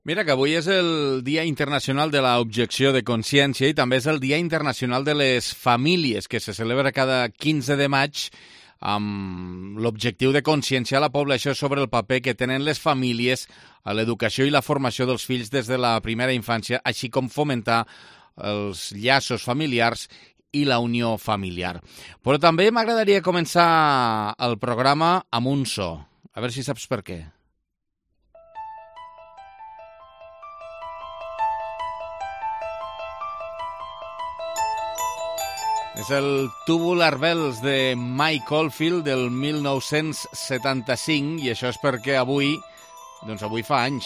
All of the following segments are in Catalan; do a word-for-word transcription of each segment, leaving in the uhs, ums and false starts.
Mira que avui és el Dia Internacional de l'Objecció de Consciència i també és el Dia Internacional de les Famílies, que se celebra cada quinze de maig amb l'objectiu de conscienciar la població sobre el paper que tenen les famílies a l'educació i la formació dels fills des de la primera infància, així com fomentar els llaços familiars i la unió familiar. Però també m'agradaria començar el programa amb un so. A veure si saps per què. És el Tubular Bells de Mike Oldfield del mil nou-cents setanta-cinc i això és perquè avui, doncs avui fa anys.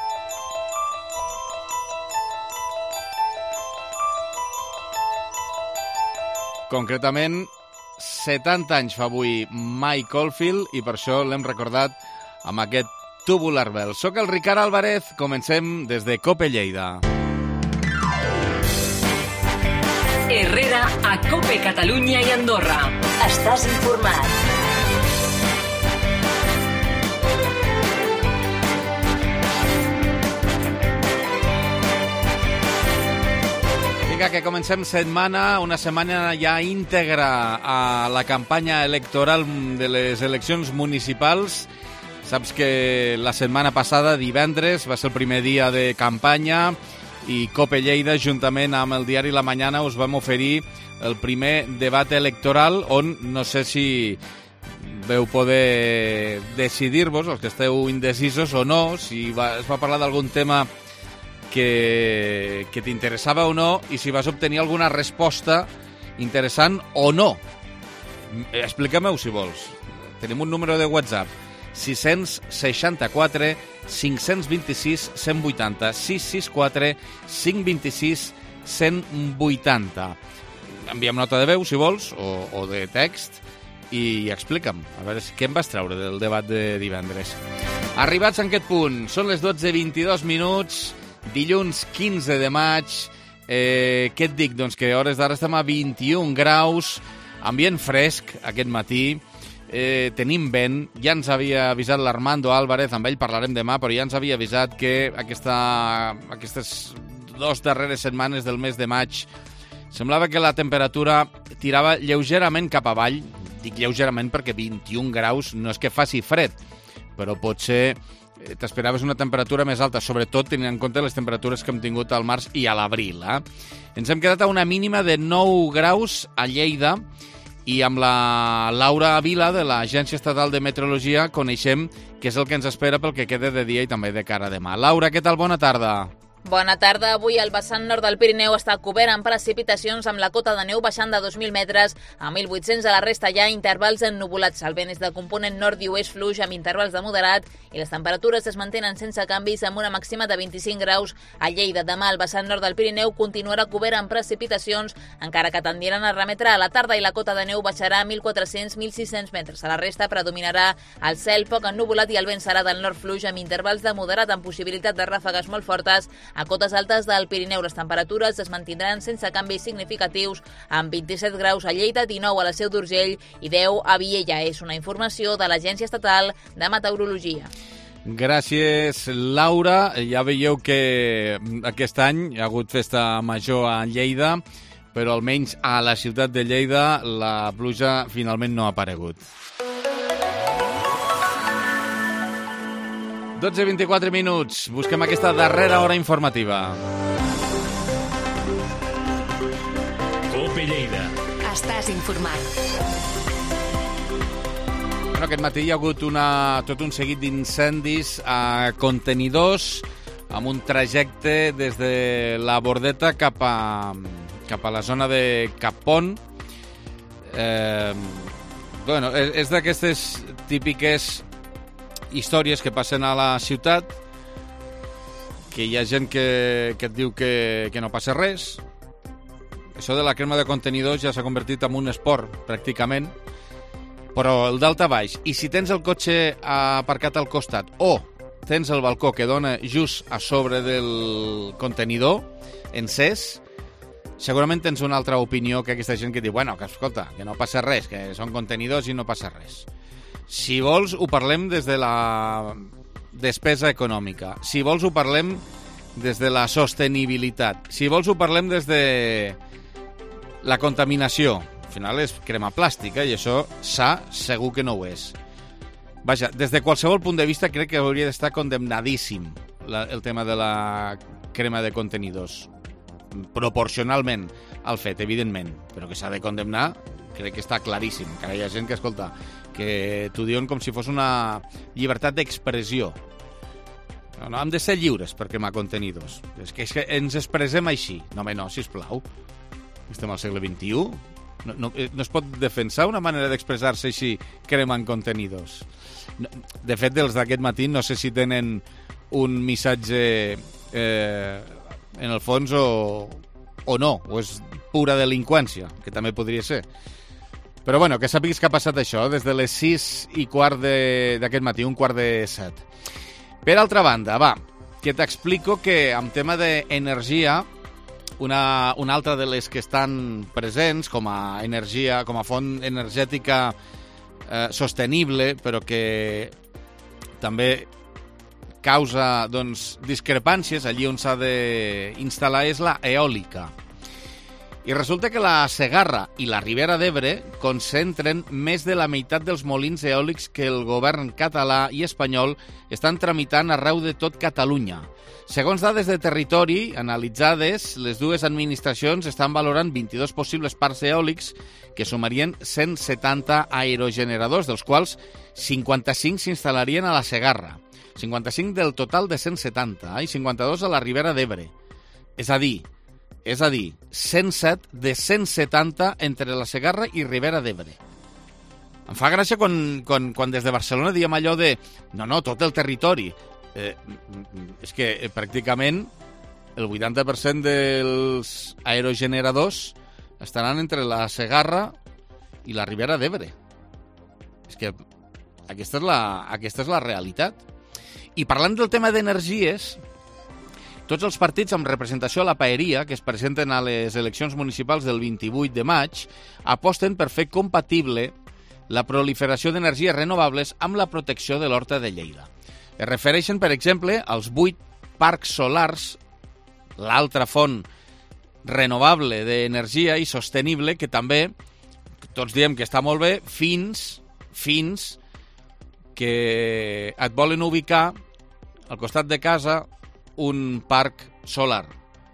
Concretament, setanta anys fa avui Mike Oldfield i per això l'hem recordat amb aquest Tubular Bells. Soc el Ricard Álvarez, comencem des de COPE Lleida. Herrera a COPE Catalunya i Andorra. Estàs informat. Vinga, que comencem setmana, una setmana ja íntegra a la campanya electoral de les eleccions municipals. Saps que la setmana passada, divendres, va ser el primer dia de campanya i COPE Lleida, juntament amb el diari La Mañana, us vam oferir el primer debat electoral on no sé si veu poder decidir-vos, els que esteu indecisos o no, si va, es va parlar d'algun tema que, que t'interessava o no i si vas obtenir alguna resposta interessant o no. Explica-m'ho si vols. Tenim un número de WhatsApp sis seixanta-quatre cinc vint-i-sis cent vuitanta sis sis quatre cinc vint-i-sis cent vuitanta. Envia'm nota de veu, si vols, o, o de text, i explica'm, a veure què em vas treure del debat de divendres. Arribats en aquest punt, són les dotze vint-i-dos minuts, dilluns quinze de maig, eh, què et dic? Doncs que a hores d'ara estem a vint-i-un graus, ambient fresc aquest matí, Eh, tenim vent, ja ens havia avisat l'Armando Álvarez, amb ell parlarem demà, però ja ens havia avisat que aquesta, aquestes dues darreres setmanes del mes de maig semblava que la temperatura tirava lleugerament cap avall. Dic lleugerament perquè vint-i-un graus no és que faci fred, però potser eh, t'esperaves una temperatura més alta, sobretot tenint en compte les temperatures que hem tingut al març i a l'abril. Eh? Ens hem quedat a una mínima de nou graus a Lleida, i amb la Laura Vila, de l'Agència Estatal de Meteorologia, coneixem què és el que ens espera pel que queda de dia i també de cara a demà. Laura, què tal? Bona tarda. Bona tarda. Avui el vessant nord del Pirineu està cobert amb precipitacions amb la cota de neu baixant de dos mil metres a mil vuit-cents. A la resta hi ha intervals ennubulats. El vent és de component nord i oest fluix amb intervals de moderat i les temperatures es mantenen sense canvis amb una màxima de vint-i-cinc graus a Lleida. Demà el vessant nord del Pirineu continuarà cobert amb precipitacions, encara que tendiran a remetre a la tarda i la cota de neu baixarà a mil quatre-cents a mil sis-cents metres. A la resta predominarà el cel poc ennubulat i el vent serà del nord fluix amb intervals de moderat amb possibilitat de ràfegues molt fortes. A cotes altes del Pirineu les temperatures es mantindran sense canvis significatius amb vint-i-set graus a Lleida, dinou a la Seu d'Urgell i deu a Viella. És una informació de l'Agència Estatal de Meteorologia. Gràcies, Laura. Ja veieu que aquest any hi ha hagut festa major a Lleida, però almenys a la ciutat de Lleida la pluja finalment no ha aparegut. dotze vint-i-quatre minuts. Busquem aquesta darrera hora informativa. COPE Lleida. Estàs informat. Bueno, aquest matí hi ha hagut una, tot un seguit d'incendis a contenidors amb un trajecte des de la Bordeta cap a, cap a la zona de Capon. Eh, bueno, és, és d'aquestes típiques històries que passen a la ciutat, que hi ha gent que, que et diu que, que no passa res. Això de la crema de contenidors ja s'ha convertit en un esport, pràcticament, però el d'alta baix. I si tens el cotxe aparcat al costat o tens el balcó que dona just a sobre del contenidor encès, segurament tens una altra opinió que aquesta gent que diu, bueno, que escolta, que no passa res, que són contenidors i no passa res. Si vols, ho parlem des de la despesa econòmica. Si vols ho parlem des de la sostenibilitat. Si vols ho parlem des de la contaminació. Al final és crema plàstica i això sa segur que no ho és. Vaja, des de qualsevol punt de vista crec que hauria d'estar condemnadíssim la, el tema de la crema de contenidors. Proporcionalment al fet, evidentment, però que s'ha de condemnar crec que està claríssim. Encara hi ha gent que, escolta, que t'ho diuen com si fos una llibertat d'expressió. No, no, hem de ser lliures per cremar contenidors. És que, és que ens expressem així. No, home, no, sisplau. Estem al segle vint-i-u. No, no, no es pot defensar una manera d'expressar-se així cremant contenidors. De fet, dels d'aquest matí no sé si tenen un missatge eh, en el fons o, o no, o és pura delinqüència, que també podria ser. Però bueno, que sàpigues que ha passat això des de les sis i quart d'aquest matí, un quart de set. Per altra banda, va, que t'explico que en tema d'energia, una, una altra de les que estan presents com a energia, com a font energètica eh, sostenible, però que també causa doncs, discrepàncies allí on s'ha d'instal·lar, és la eòlica. I resulta que la Segarra i la Ribera d'Ebre concentren més de la meitat dels molins eòlics que el govern català i espanyol estan tramitant arreu de tot Catalunya. Segons dades de territori analitzades, les dues administracions estan valorant vint-i-dos possibles parcs eòlics que sumarien cent setanta aerogeneradors, dels quals cinquanta-cinc s'instal·larien a la Segarra, cinquanta-cinc del total de cent setanta i cinquanta-dos a la Ribera d'Ebre. És a dir, És a dir, cent set de cent setanta entre la Segarra i Ribera d'Ebre. Em fa gràcia quan, quan, quan des de Barcelona diem allò de no, no, tot el territori. Eh, és que eh, pràcticament el vuitanta per cent dels aerogeneradors estaran entre la Segarra i la Ribera d'Ebre. És que aquesta és la, aquesta és la realitat. I parlant del tema d'energies, tots els partits amb representació a la paeria que es presenten a les eleccions municipals del vint-i-vuit de maig aposten per fer compatible la proliferació d'energies renovables amb la protecció de l'Horta de Lleida. Es refereixen, per exemple, als vuit parcs solars, l'altra font renovable d'energia i sostenible, que també tots diem que està molt bé, fins, fins que et volen ubicar al costat de casa un parc solar.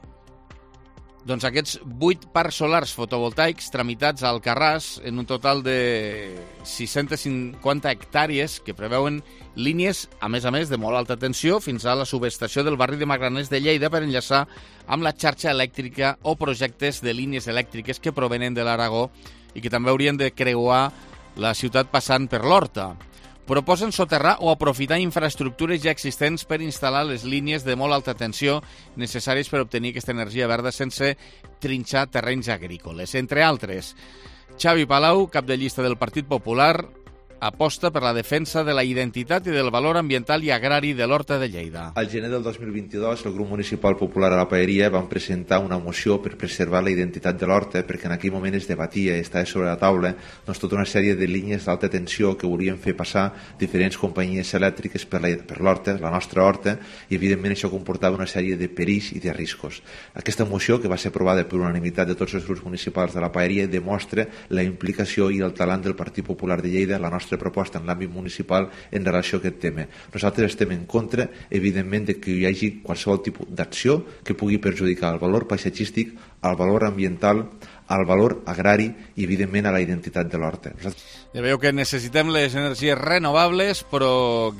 Doncs aquests vuit parcs solars fotovoltaics tramitats al Alcarràs en un total de sis-centes cinquanta hectàrees que preveuen línies, a més a més, de molt alta tensió fins a la subestació del barri de Magraners de Lleida per enllaçar amb la xarxa elèctrica o projectes de línies elèctriques que provenen de l'Aragó i que també haurien de creuar la ciutat passant per l'Horta. Proposen soterrar o aprofitar infraestructures ja existents per instal·lar les línies de molt alta tensió necessàries per obtenir aquesta energia verda sense trinxar terrenys agrícoles. Entre altres, Xavi Palau, cap de llista del Partit Popular, aposta per la defensa de la identitat i del valor ambiental i agrari de l'Horta de Lleida. Al gener del dos mil vint-i-dos, el grup municipal popular a la Paeria van presentar una moció per preservar la identitat de l'Horta, perquè en aquell moment es debatia i estava sobre la taula doncs, tota una sèrie de línies d'alta tensió que volien fer passar diferents companyies elèctriques per la, per l'Horta, la nostra Horta, i evidentment això comportava una sèrie de perills i de riscos. Aquesta moció, que va ser aprovada per unanimitat de tots els grups municipals de la Paeria, demostra la implicació i el talent del Partit Popular de Lleida, la nostra proposta en l'àmbit municipal en relació a aquest tema. Nosaltres estem en contra, evidentment, de que hi hagi qualsevol tipus d'acció que pugui perjudicar el valor paisatgístic, el valor ambiental, el valor agrari i, evidentment, a la identitat de l'Horta. Nosaltres... Ja veieu que necessitem les energies renovables, però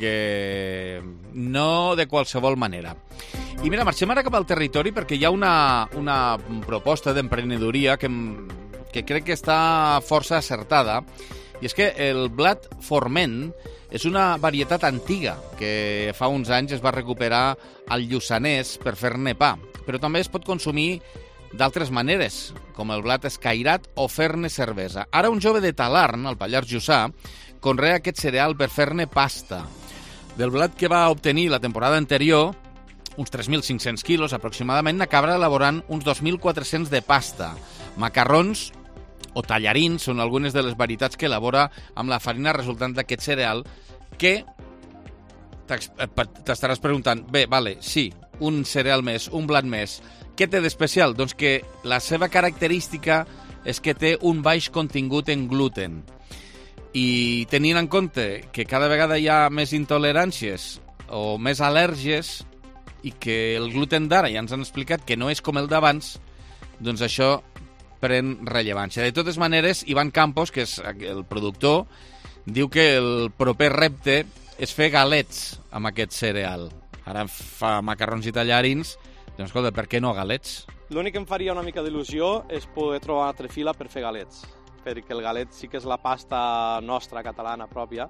que no de qualsevol manera. I mira, marxem ara cap al territori perquè hi ha una, una proposta d'emprenedoria que, que crec que està força acertada. I és que el blat forment és una varietat antiga que fa uns anys es va recuperar al Lluçanès per fer-ne pa, però també es pot consumir d'altres maneres, com el blat escairat o fer-ne cervesa. Ara un jove de Talarn, al Pallars Jussà, conrea aquest cereal per fer-ne pasta. Del blat que va obtenir la temporada anterior, uns tres mil cinc-cents quilos aproximadament, n'acabarà elaborant uns dos mil quatre-cents de pasta. Macarrons o tallarins són algunes de les varietats que elabora amb la farina resultant d'aquest cereal que t'estaràs preguntant, bé, vale, sí, un cereal més, un blat més. Què té d'especial? Doncs que la seva característica és que té un baix contingut en gluten. I tenint en compte que cada vegada hi ha més intoleràncies o més al·lèrgies i que el gluten d'ara ja ens han explicat que no és com el d'abans, doncs això pren rellevància. De totes maneres, Ivan Campos, que és el productor, diu que el proper repte és fer galets amb aquest cereal. Ara fa macarrons i tallarins, doncs escolta, per què no galets? L'únic que em faria una mica d'il·lusió és poder trobar una altra fila per fer galets, perquè el galet sí que és la pasta nostra, catalana, pròpia,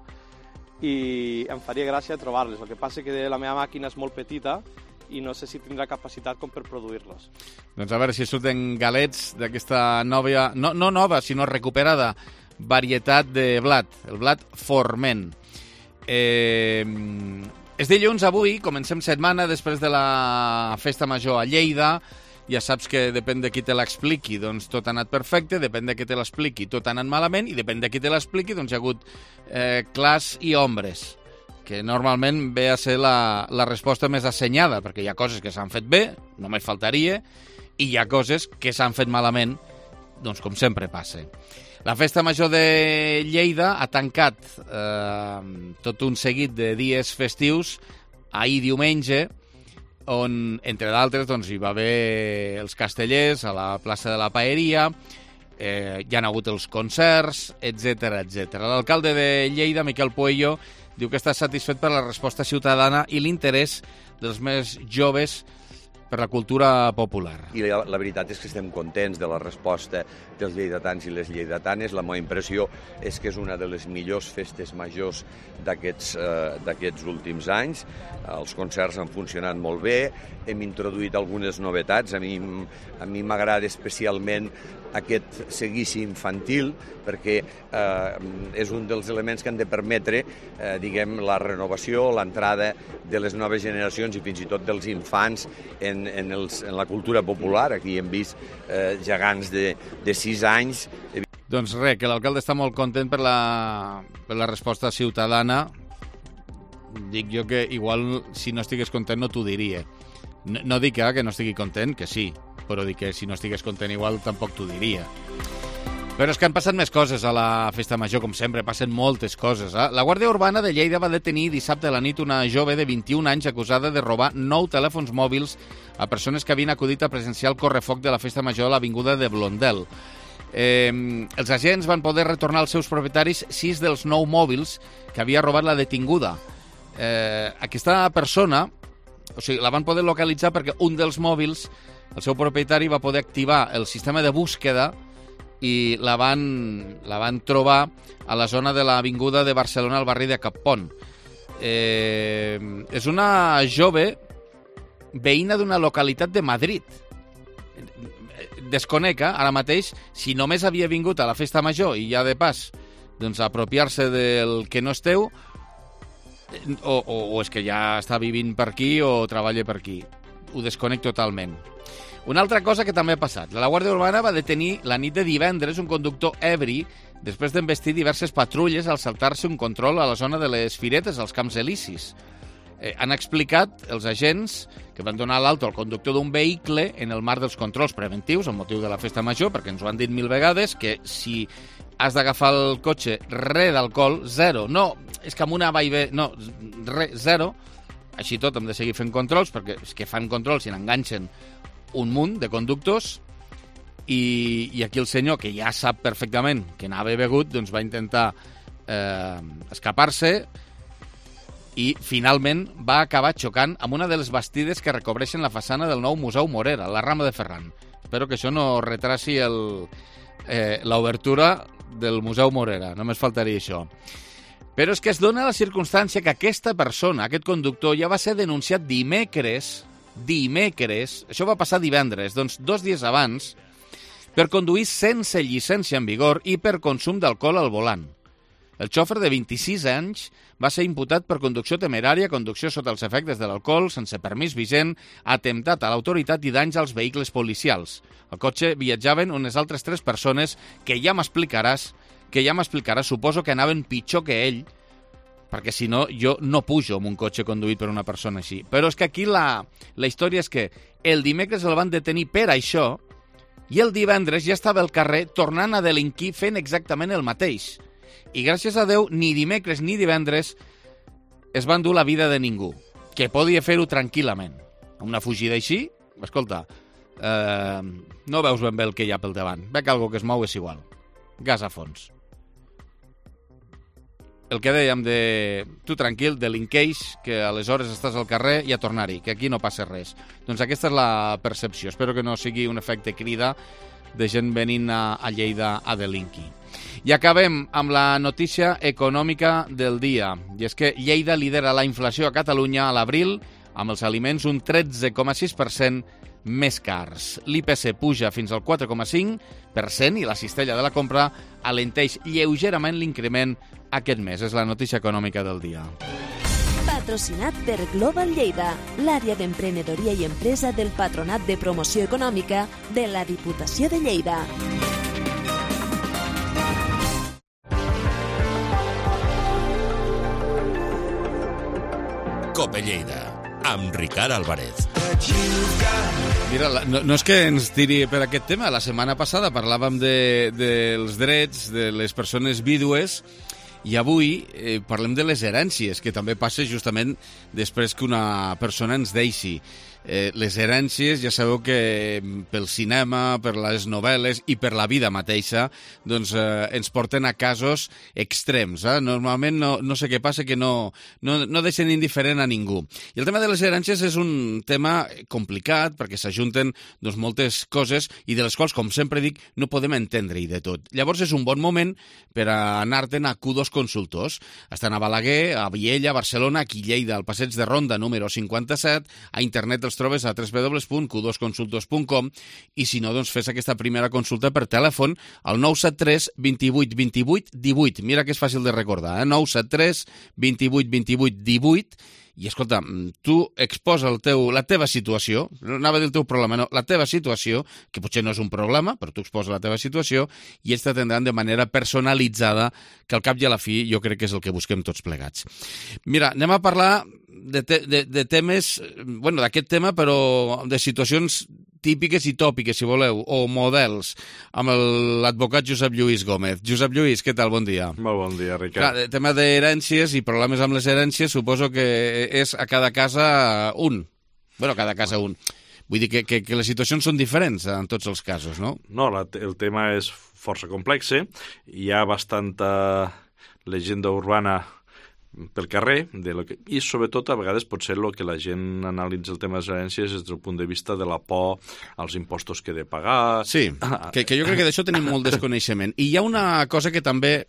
i em faria gràcia trobar-les. El que passa que la meva màquina és molt petita i no sé si tindrà capacitat com per produir-los. Doncs a veure si surten galets d'aquesta nova, no, no nova, sinó recuperada varietat de blat, el blat Forment. Eh, és dilluns avui, comencem setmana després de la festa major a Lleida. Ja saps que depèn de qui te l'expliqui, doncs tot ha anat perfecte, depèn de qui te l'expliqui, tot ha anat malament, i depèn de qui te l'expliqui, doncs hi ha hagut eh, clars i ombres, que normalment ve a ser la, la resposta més assenyada, perquè hi ha coses que s'han fet bé, només faltaria, i hi ha coses que s'han fet malament, doncs com sempre passa. La festa major de Lleida ha tancat eh, tot un seguit de dies festius ahir diumenge, on, entre d'altres, doncs, hi va haver els castellers a la plaça de la Paeria, eh, hi ha hagut els concerts, etcètera, etcètera. L'alcalde de Lleida, Miquel Puello, diu que està satisfet per la resposta ciutadana i l'interès dels més joves per la cultura popular. I la, la veritat és que estem contents de la resposta dels lleidatans i les lleidatanes. La meva impressió és que és una de les millors festes majors d'aquests eh, d'aquests últims anys. Els concerts han funcionat molt bé, hem introduït algunes novetats. A mi a mi m'agrada especialment aquest seguici infantil, perquè eh, és un dels elements que han de permetre eh, diguem, la renovació, l'entrada de les noves generacions i fins i tot dels infants en, en, els, en la cultura popular. Aquí hem vist eh, gegants de, de sis anys. Doncs res, que l'alcalde està molt content per la, per la resposta ciutadana. Dic jo que igual si no estigués content no t'ho diria. No, no dic eh, que no estigui content, que sí, però dic que si no estigués content igual tampoc t'ho diria. Però és que han passat més coses a la festa major, com sempre, passen moltes coses. Eh? La Guàrdia Urbana de Lleida va detenir dissabte a la nit una jove de vint-i-un anys acusada de robar nou telèfons mòbils a persones que havien acudit a presenciar el correfoc de la festa major a l'avinguda de Blondel. Eh, els agents van poder retornar als seus propietaris sis dels nou mòbils que havia robat la detinguda. Eh, aquesta persona, o sigui, la van poder localitzar perquè un dels mòbils, el seu propietari va poder activar el sistema de búsqueda i la van, la van trobar a la zona de l'avinguda de Barcelona, al barri de Cappont. Eh, és una jove veïna d'una localitat de Madrid. Desconec, eh, ara mateix, si només havia vingut a la festa major i ja de pas doncs, apropiar-se del que no esteu, o, o, o és que ja està vivint per aquí o treballa per aquí. Ho desconec totalment. Una altra cosa que també ha passat. La Guàrdia Urbana va detenir la nit de divendres un conductor ebri després d'envestir diverses patrulles al saltar-se un control a la zona de les Firetes, als Camps Elisis. Eh, han explicat els agents que van donar l'alto al conductor d'un vehicle en el marc dels controls preventius amb motiu de la festa major, perquè ens ho han dit mil vegades, que si has d'agafar el cotxe re d'alcohol, zero. No, és que amb una va i ve... No, re, zero. Així tot hem de seguir fent controls, perquè és que fan controls i n'enganxen un munt de conductors, i, i aquí el senyor, que ja sap perfectament que anava begut, doncs va intentar eh, escapar-se i finalment va acabar xocant amb una de les bastides que recobreixen la façana del nou Museu Morera, la Rambla de Ferran. Espero que això no retraci el, eh, l'obertura del Museu Morera, només faltaria això. Però és que es dona la circumstància que aquesta persona, aquest conductor, ja va ser denunciat dimecres, dimecres, això va passar divendres, doncs dos dies abans, per conduir sense llicència en vigor i per consum d'alcohol al volant. El xòfer de vint-i-sis anys va ser imputat per conducció temerària, conducció sota els efectes de l'alcohol, sense permís vigent, atemptat a l'autoritat i danys als vehicles policials. Al cotxe viatjaven unes altres tres persones que ja m'explicaràs, que ja m'explicaràs, suposo que anaven pitjor que ell, perquè si no, jo no pujo amb un cotxe conduït per una persona així. Però és que aquí la, la història és que el dimecres el van detenir per això i el divendres ja estava al carrer tornant a delinquir fent exactament el mateix. I gràcies a Déu, ni dimecres ni divendres es van dur la vida de ningú, que podia fer-ho tranquil·lament. Una fugida així, escolta, eh, no veus ben bé el que hi ha pel davant. Veig algo que es mou és igual. Gas a fons. El que dèiem de tu tranquil, delinqueix, que aleshores estàs al carrer i a tornar-hi, que aquí no passa res. Doncs aquesta és la percepció. Espero que no sigui un efecte crida de gent venint a, a Lleida a delinquir. I acabem amb la notícia econòmica del dia. I és que Lleida lidera la inflació a Catalunya a l'abril amb els aliments un tretze coma sis per cent més cars. L'I P C puja fins al quatre coma cinc per cent i la cistella de la compra alenteix lleugerament l'increment aquest mes. És la notícia econòmica del dia. Patrocinat per Global Lleida, l'àrea d'emprenedoria i empresa del Patronat de Promoció Econòmica de la Diputació de Lleida. Cope Lleida, amb Ricard Álvarez. Mira, no, no és que ens tiri per aquest tema. La setmana passada parlàvem de, dels drets de les persones vídues i avui eh, parlem de les herències, que també passa justament després que una persona ens deixi. Eh, les herències, ja sabeu que pel cinema, per les novel·les i per la vida mateixa, doncs eh, ens porten a casos extrems. Eh? Normalment no, no sé què passa, que no, no, no deixen indiferent a ningú. I el tema de les herències és un tema complicat, perquè s'ajunten doncs, moltes coses i de les quals, com sempre dic, no podem entendre-hi de tot. Llavors és un bon moment per anar-te'n a Q dos Consultors. Estan a Balaguer, a Viella, a Barcelona, aquí a Lleida, al Passeig de Ronda número cinquanta-set, a internet els trobes a w w w punt q dos consultors punt com i si no, doncs fes aquesta primera consulta per telèfon al nou set tres vint vuit vint vuit divuit. Mira que és fàcil de recordar, eh? nou set tres vint vuit vint vuit divuit. I escolta, tu exposa el teu, la teva situació, no anava a dir el teu problema, no, la teva situació, que potser no és un problema, però tu exposa la teva situació i ells t'atendran de manera personalitzada, que al cap i a la fi jo crec que és el que busquem tots plegats. Mira, anem a parlar de, te, de, de temes, bueno, d'aquest tema, però de situacions típiques i tòpiques, si voleu, o models, amb l'advocat Josep Lluís Gómez. Josep Lluís, què tal? Bon dia. Molt bon dia, Ricard. Clar, el tema d'herències i problemes amb les herències suposo que és a cada casa un. Bueno, a cada casa un. Vull dir que, que, que les situacions són diferents en tots els casos, no? No, la, el tema és força complex. Hi ha bastanta llegenda urbana pel carrer, de lo que, i sobretot a vegades pot ser el que la gent analitza el tema de les herències des del punt de vista de la por als impostos que he de pagar. Sí, que, que jo crec que d'això tenim molt desconeixement. I hi ha una cosa que també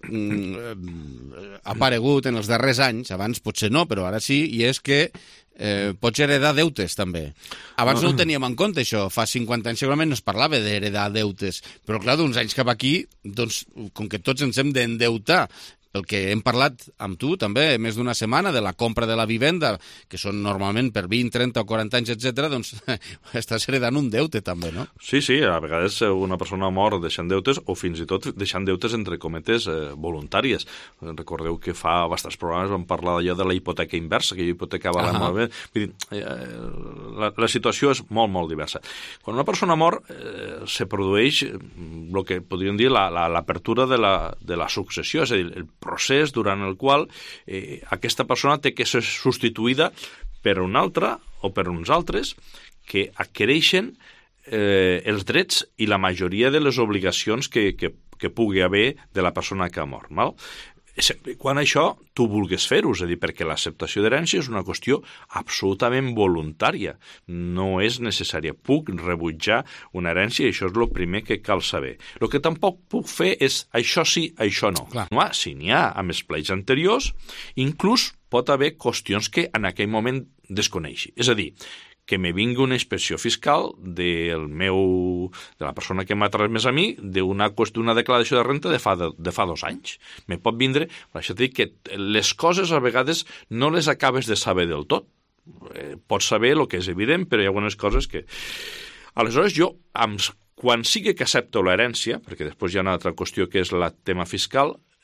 mm, ha aparegut en els darrers anys, abans potser no, però ara sí, i és que eh, pots heredar deutes també. Abans no ho teníem en compte això, fa cinquanta anys segurament no es parlava d'heredar deutes, però clar, d'uns anys cap aquí, doncs, com que tots ens hem d'endeutar, pel que hem parlat amb tu també més d'una setmana de la compra de la vivenda, que són normalment per vint, trenta o quaranta anys, etcètera, doncs estàs heredant un deute també, no? Sí, sí, a vegades una persona mor deixant deutes o fins i tot deixant deutes entre cometes eh, voluntàries. Recordeu que fa bastants programes vam parlar d'allò de la hipoteca inversa, que jo hipotecava la meva vida. Vull dir, eh, la, la situació és molt, molt diversa. Quan una persona mor, eh, se produeix el que podríem dir l'apertura la, la, de, la, de la successió, és a dir, el procés durant el qual eh, aquesta persona té que ser substituïda per una altra o per uns altres que adquireixen eh, els drets i la majoria de les obligacions que, que, que pugui haver de la persona que ha mort. Val? Sempre quan això tu vulguis fer-ho, és a dir, perquè l'acceptació d'herència és una qüestió absolutament voluntària, no és necessària. Puc rebutjar una herència i això és el primer que cal saber. El que tampoc puc fer és això sí, això no. Clar. No, si n'hi ha amb els pleits anteriors, inclús pot haver qüestions que en aquell moment desconeixi. És a dir, que me vingui una inspecció fiscal del meu, de la persona que m'ha transmès a mi d'una d'una declaració de renta de fa, de, de fa dos anys. Me pot vindre, per això dic que les coses a vegades no les acabes de saber del tot. Eh, pots saber el que és evident, però hi ha algunes coses que... Aleshores jo, amb, quan sigui que accepto l'herència, perquè després hi ha una altra qüestió que és el tema fiscal,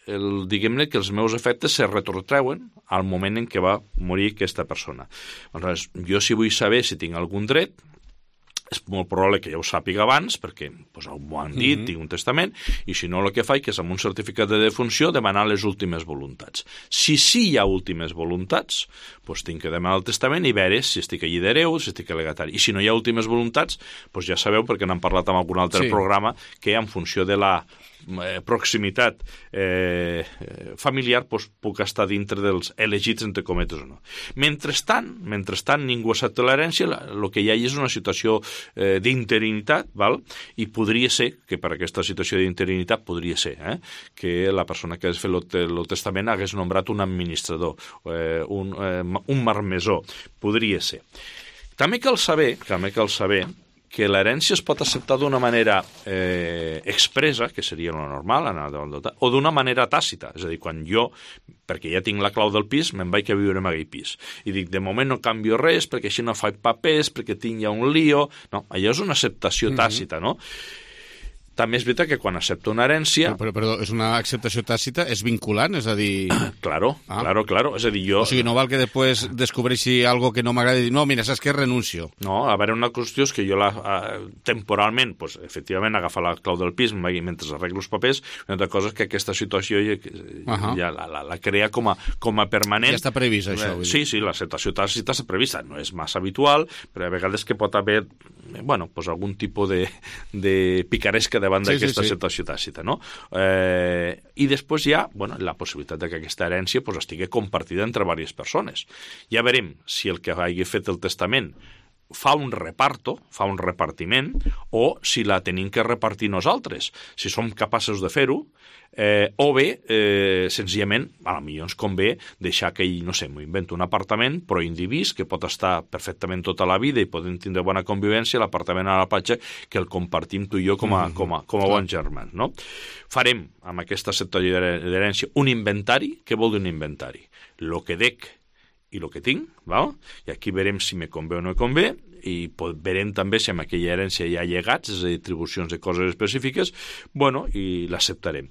el, diguem-ne que els meus efectes se retrotreuen al moment en què va morir aquesta persona. Aleshores, jo si vull saber si tinc algun dret, és molt probable que ja ho sàpiga abans, perquè pues, m'ho han dit, mm-hmm. tinc un testament, i si no, el que faig és amb un certificat de defunció demanar les últimes voluntats. Si sí hi ha últimes voluntats, pues, tinc que demanar el testament i veure si estic allí d'hereu, si estic legatari. I si no hi ha últimes voluntats, pues, ja sabeu, perquè n'hem parlat en algun altre sí. programa, que en funció de la eh, proximitat eh, familiar pues, puc estar dintre dels elegits, entre cometes o no. Mentrestant, mentrestant ningú accepta l'herència, el que hi ha és una situació eh, d'interinitat, val? I podria ser, que per aquesta situació d'interinitat podria ser, eh, que la persona que hagués fet el testament hagués nombrat un administrador, eh, un, eh, un marmesó, podria ser. També cal saber, també cal saber que l'herència es pot acceptar d'una manera eh, expressa, que seria lo normal, o d'una manera tàcita. És a dir, quan jo, perquè ja tinc la clau del pis, me'n vaig a viure en aquell pis. I dic, de moment no canvio res, perquè així no faig papers, perquè tinc ja un lío. No, allò és una acceptació tàcita, no? També és veritat que quan accepta una herència... Però, però, però és una acceptació tàcita, és vinculant, és a dir... Claro, ah. claro, claro, és a dir, jo... O sigui, no val que després descobreixi algo que no m'agrada i dir, no, mira, saps què, renuncio. No, a veure, una qüestió és que jo la, uh, temporalment, pues, efectivament, agafar la clau del pis mentre arreglo els papers, una altra cosa és que aquesta situació ja, uh-huh. ja la, la, la crea com a, com a permanent. Ja està previst, això. Sí, sí, l'acceptació tàcita està prevista, no és massa habitual, però a vegades que pot haver, bueno, pues, algun tipus de, de picaresca davant sí, d'aquesta sí, sí. acceptació tàcita, no? Eh, I després hi ha bueno, la possibilitat de que aquesta herència pues, estigui compartida entre diverses persones. Ja veurem si el que hagi fet el testament fa un reparto, fa un repartiment, o si la tenim que repartir nosaltres, si som capaços de fer-ho, eh, o bé, eh, senzillament, a la millor ens convé deixar que ell, no sé, m'ho invento un apartament, però indivís, que pot estar perfectament tota la vida i podem tindre bona convivència, l'apartament a la platja, que el compartim tu i jo com a, com a, com a bons germans, no? Farem, amb aquesta acceptació d'herència, un inventari. Què vol dir un inventari? Lo que dec i el que tinc, val? I aquí verem si me convé o no me convé, i verem també si amb aquella herència hi ha llegats, és a dir, atribucions de coses específiques, bueno, i l'acceptarem.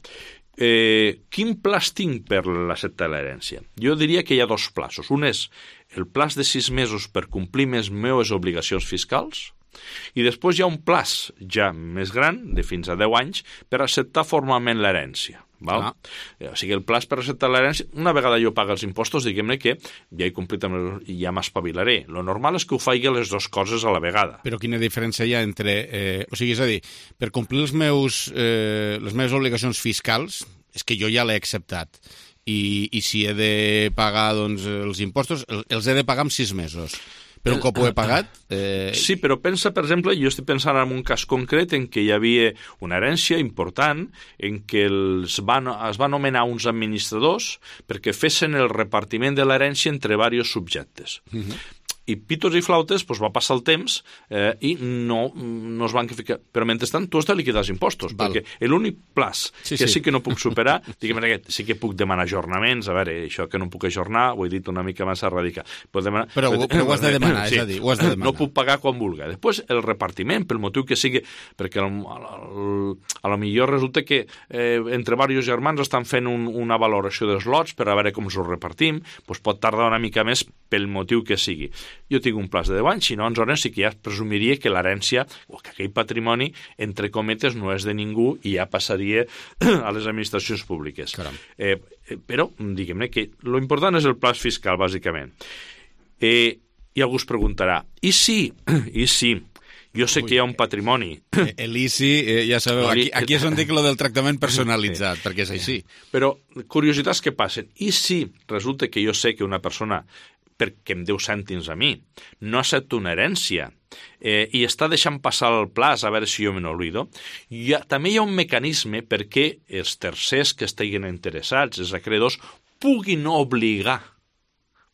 Eh, quin plaç tinc per l'acceptar l'herència? Jo diria que hi ha dos plaços. Un és el plaç de sis mesos per complir les meves obligacions fiscals, i després hi ha un plaç ja més gran, de fins a deu anys, per acceptar formalment l'herència. Val? Ah. O sigui, el plaç per acceptar l'herència, una vegada jo pago els impostos, diguem-ne que ja he complit amb el, i ja m'espavilaré. Lo normal és que ho faci les dues coses a la vegada. Però quina diferència hi ha entre... Eh, o sigui, és a dir, per complir els meus, eh, les meves obligacions fiscals, és que jo ja l'he acceptat, i, i si he de pagar doncs, els impostos, els he de pagar en sis mesos. Però un cop ho he pagat... Eh... Sí, però pensa, per exemple, jo estic pensant en un cas concret en què hi havia una herència important, en què els van, es van nomenar uns administradors perquè fessin el repartiment de l'herència entre diversos subjectes. Uh-huh. I pitos i flautes pues, va passar el temps eh, i no, no es van ficar. Però mentrestant tu has de liquidar els impostos, Val. perquè l'únic plaç sí, que sí. sí que no puc superar, diguem aquest, sí que puc demanar ajornaments, a veure, això que no puc ajornar, ho he dit una mica massa radical. Demanar, però, però ho has de demanar, sí, és a dir, ho has de demanar. No puc pagar quan vulgui. Després el repartiment, pel motiu que sigui, perquè a lo, a lo millor resulta que eh, entre diversos germans estan fent un, una valoració dels lots per a veure com s'ho repartim, doncs pot tardar una mica més pel motiu que sigui. Jo tinc un plaç de deu anys, si no, aleshores sí que ja presumiria que l'herència o que aquell patrimoni, entre cometes, no és de ningú i ja passaria a les administracions públiques. Eh, però, diguem-ne que l'important és el plaç fiscal, bàsicament. Eh, I algú es preguntarà, i si, i si, jo sé Ui, que hi ha un patrimoni... L'I C I, eh, ja sabeu, aquí, aquí és on dic lo del tractament personalitzat, perquè és així. Però curiositats que passen. I si resulta que jo sé que una persona perquè em deu cèntims a mi, no accepta una herència eh, i està deixant passar el plaç a veure si jo me n'oblido, també hi ha un mecanisme perquè els tercers que estiguin interessats, els acreedors, puguin obligar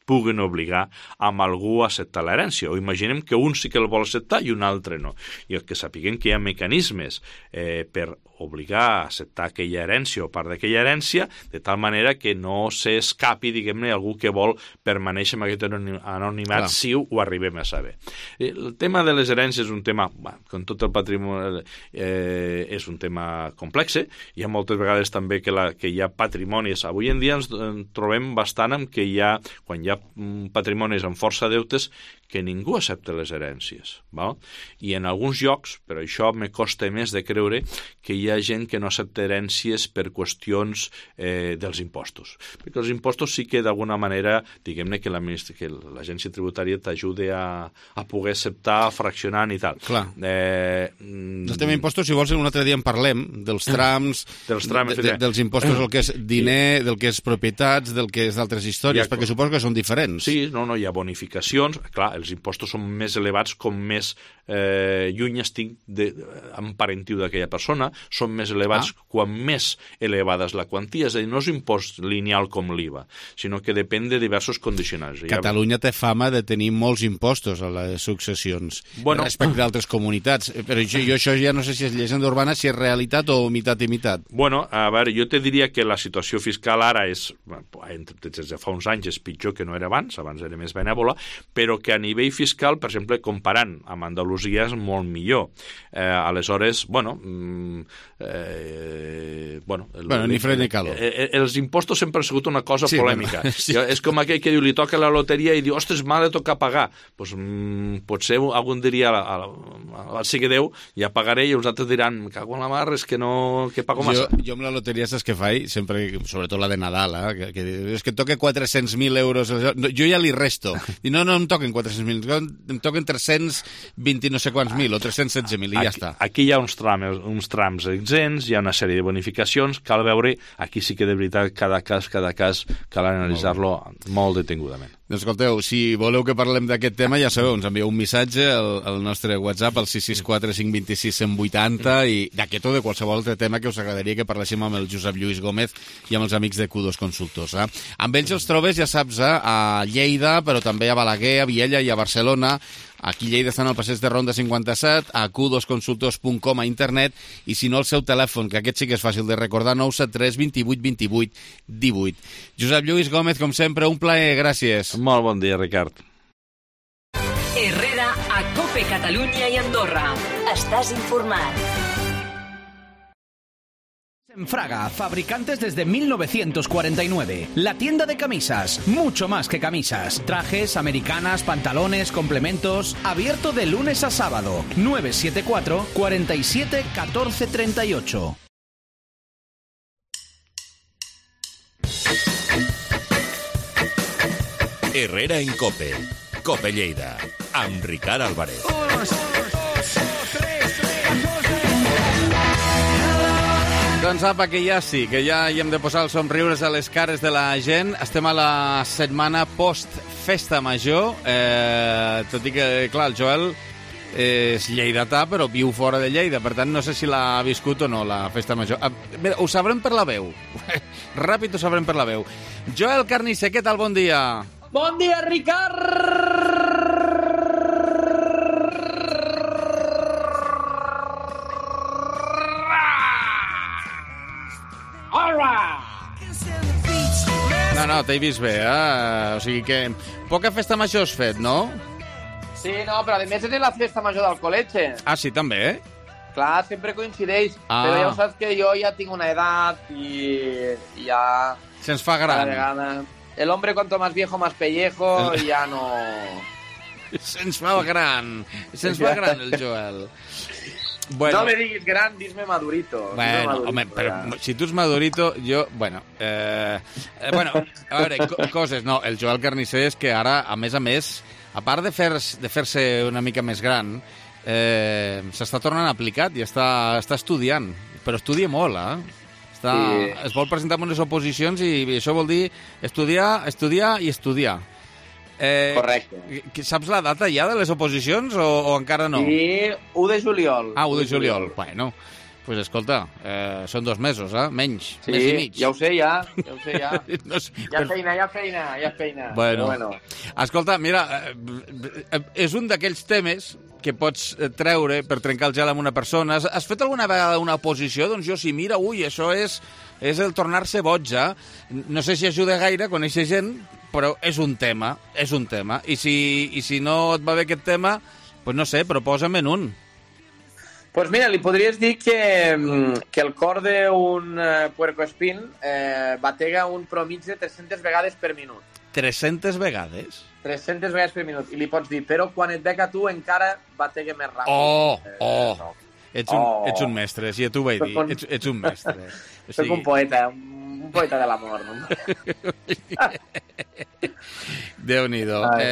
puguen obligar amb algú a acceptar l'herència. O imaginem que un sí que el vol acceptar i un altre no. I que sapiguem que hi ha mecanismes eh, per obligar a acceptar aquella herència o part d'aquella herència, de tal manera que no s'escapi, diguem-ne, algú que vol permanèixer amb aquest anonimat Clar. si ho arribem a saber. El tema de les herències és un tema, bah, com tot el patrimoni, eh, és un tema complex. Hi ha moltes vegades també que, la, que hi ha patrimonis. Avui en dia ens trobem bastant amb que hi ha, quan hi ha patrimonis amb força deutes, que ningú accepta les herències. Val? I en alguns llocs, però això me costa més de creure, que hi ha gent que no accepta herències per qüestions eh, dels impostos. Perquè els impostos sí que d'alguna manera, diguem-ne que l'agència tributària t'ajuda a, a poder acceptar fraccionant i tal. Clar. Eh, el tema impostos, si vols, un altre dia en parlem, dels trams, dels, trams de, de, dels impostos, del que és diner, del que és propietats, del que és d'altres històries, ha, perquè suposo que són diferents. Sí, no, no, hi ha bonificacions. Clar, els impostos són més elevats com més eh, lluny estic de, en parentiu d'aquella persona, són més elevats ah. quan més elevada és la quantia. És a dir, no és impost lineal com l'I V A, sinó que depèn de diversos condicionants. Catalunya té fama de tenir molts impostos a les successions bueno, respecte d'altres comunitats, però jo, jo això ja no sé si és llegenda urbana, si és realitat o mitat i mitat. Bueno, a veure, jo te diria que la situació fiscal ara és, des de fa uns anys és pitjor que no era abans, abans era més benèvola, però que a nivell fiscal, per exemple, comparant amb Andalusia és molt millor. Eh, aleshores, bueno, eh, bueno, el, bueno ni fred ni calor. Eh, els impostos sempre han sigut una cosa sí, polèmica. Bueno, sí. És com aquell que diu, li toca la loteria i diu, ostres, m'ha de tocar pagar. Pues, mm, potser algun diria, al sigui Déu, ja pagaré, i els altres diran, me cago en la mar, és que no, que pago massa. Jo, jo amb la loteria saps què faig? Sempre, sobretot la de Nadal, eh? que, que, és que toca quatre-cents mil euros. Jo ja li resto. I no, no em toquen quatre-cents mil, em toquen tres-cents vint no sé quants mil, o tres-cents setze mil, i aquí, ja està. Aquí hi ha uns trams, uns trams exempts, hi ha una sèrie de bonificacions, cal veure, aquí sí que de veritat cada cas, cada cas cal analitzar-lo molt, molt detingudament. Doncs escolteu, si voleu que parlem d'aquest tema, ja sabeu, ens envieu un missatge al, al nostre WhatsApp, al sis sis quatre cinc dos sis cent vuitanta, i d'aquest o de qualsevol altre tema que us agradaria que parléssim amb el Josep Lluís Gómez i amb els amics de Q dos Consultors. Eh? Amb ells els trobes, ja saps, eh? a Lleida, però també a Balaguer, a Viella i a Barcelona. Aquí a Lleida estan al passeig de Ronda cinquanta-set, a q dos consultors punt com a internet, i si no el seu telèfon, que aquest sí que és fàcil de recordar, nou set tres vint vuit vint vuit divuit. Josep Lluís Gómez, com sempre, un plaer, gràcies. Molt bon dia, Ricard. Herrera a Cope Catalunya i Andorra. Estàs informat. Fraga, fabricantes desde mil novecientos cuarenta y nueve. La tienda de camisas, mucho más que camisas. Trajes, americanas, pantalones, complementos. Abierto de lunes a sábado. nueve siete cuatro, cuatro siete, uno cuatro tres ocho. Herrera en Cope. Cope Lleida. Amb Ricard Álvarez. Doncs apa, que ja sí, que ja hi hem de posar els somriures a les cares de la gent. Estem a la setmana post-festa major, eh, tot i que, clar, el Joel és lleidatà, però viu fora de Lleida, per tant no sé si l'ha viscut o no, la festa major. Bé, ho sabrem per la veu. Ràpid ho sabrem per la veu. Joel Carnicer, què tal? Bon dia. Bon dia, Ricard! No, no, t'he vist bé, eh? O sigui que poca festa major has fet, no? Sí, no, però a més és la festa major del col·legi. Ah, sí, també, eh? Clar, sempre coincideix, ah. però ja ho saps que jo ja tinc una edat i, i ja... Se'ns fa gran. Vegada, el hombre cuanto más viejo, más pellejo, i ja no... Se'ns fa gran, se'ns fa gran el Joel. Bueno, no me diguis gran, dis-me madurito. Bueno, madurito, home, però ja. Si tu ets madurito, jo... Bueno, eh, eh, bueno a veure, co coses, no, el Joel Carnicer és que ara, a més a més, a part de fer-se de fer una mica més gran, eh, s'està tornant aplicat i està, està estudiant, però estudia molt, eh? Està, sí. Es vol presentar en unes oposicions i això vol dir estudiar, estudiar i estudiar. Eh, Correcte. Saps la data ja de les oposicions o, o encara no? Sí, u de juliol. Ah, u de juliol. Bueno, pues escolta, eh, són dos mesos, eh? Menys, Sí, mes i mig. ja ho sé, ja. Ja ho sé, ja. No sé, Hi ha feina, hi ha feina, hi ha feina. Bueno. bueno. Escolta, mira, eh, és un d'aquells temes que pots treure per trencar el gel amb una persona. Has, has fet alguna vegada una oposició? Doncs jo, si mira, ui, això és, és el tornar-se boja. No sé si ajuda gaire a conèixer gent, però és un tema, és un tema. I si, i si no et va bé aquest tema, doncs no sé, proposa'm en un. Pues mira, li podries dir que, que el cor d'un uh, puercoespín eh, batega un promig de tres-centes vegades per minut. tres-centes vegades? tres-centes vegades per minut. I li pots dir, però quan et veig a tu encara batega més ràpid. Oh, oh. Eh, no. Ets un, Oh. ets un mestre, sí, tu ho vaig dir. Soc un- Ets, ets un mestre. O Soc un poeta, un, un poeta de l'amor. No? Déu-n'hi-do. Ai,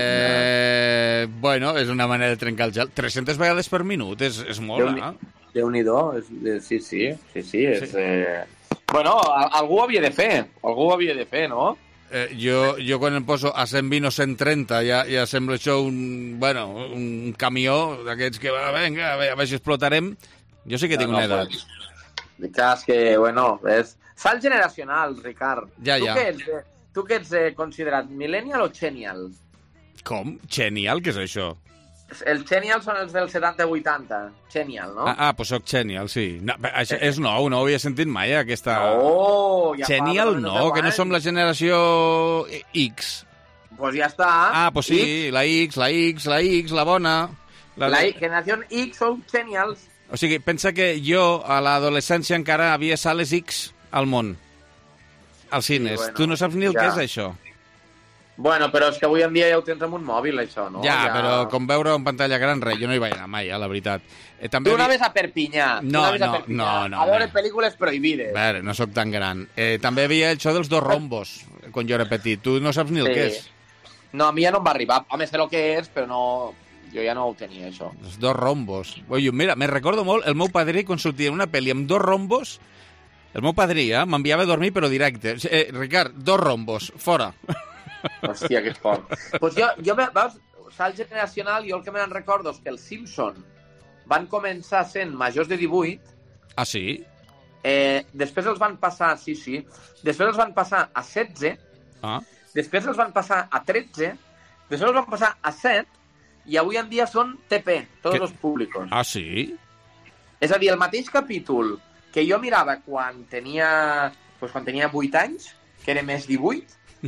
Eh, bueno, és una manera de trencar el gel. tres-centes vegades per minut, és, és molt, Déu-n'hi- eh? Déu-n'hi-do, és, és, sí, sí, sí, sí, és... Eh... Bueno, a- algú ho havia de fer, algú ho havia de fer, no? Eh, jo, jo quan em poso a cent vint o cent trenta ja, ja sembla això un, bueno, un camió d'aquests que va, vinga, a veure, a veure si explotarem. Jo sí que tinc No, una no, edat. pues, de cas que, bueno, és... Salt generacional, Ricard. Ja, tu ja. Què ets, eh, tu què ets eh, considerat, millennial o genial? Com? Genial? Què és això? Els genial són els del setanta vuitanta. Genial, no? Ah, ah doncs soc genial, sí. No, però això és nou, no ho havia sentit mai, eh, aquesta... Oh, ja Genial fa, no, que no som la generació X. Pues ja està. Ah, doncs sí, X, la X, la X, la X, la bona. La, la generació X són genials. O sigui, pensa que jo a l'adolescència encara havia sales X al món, als cines. Sí, bueno, tu no saps ni el ja. que és això. Bueno, però és que avui en dia ja ho tens amb un mòbil, això, no? Ja, però com veure en pantalla gran, res, jo no hi vaig anar mai, eh, la veritat. Eh, també Tu havia- anaves a Perpinyà. tu No, anaves a no, Perpinyà no, no, A veure home. pel·lícules prohibides. A veure, no sóc tan gran. Eh, també hi havia això dels dos rombos, quan jo era petit. Tu no saps ni el Sí. que és. No, a mi ja no em va arribar. Home, sé el que és, però no... Jo ja no ho tenia, això. Els dos rombos. Ui, mira, me recordo molt el meu padrí quan sortia una pel·li amb dos rombos. El meu padrí, eh, m'enviava a dormir, però directe. Eh, Ricard, dos rombos, fora. Hòstia, que fort. Pues jo, jo, ve- veus, salt generacional, jo el que me'n recordo és que els Simpson van començar sent majors de divuit, Ah, sí? eh, després els van passar, sí, sí, després els van passar a setze, Ah. després els van passar a tretze, després els van passar a set, i avui en dia són T P, tots Que- els públics. Ah, sí? És a dir, el mateix capítol que jo mirava quan tenia, pues, quan tenia vuit anys, que era més divuit,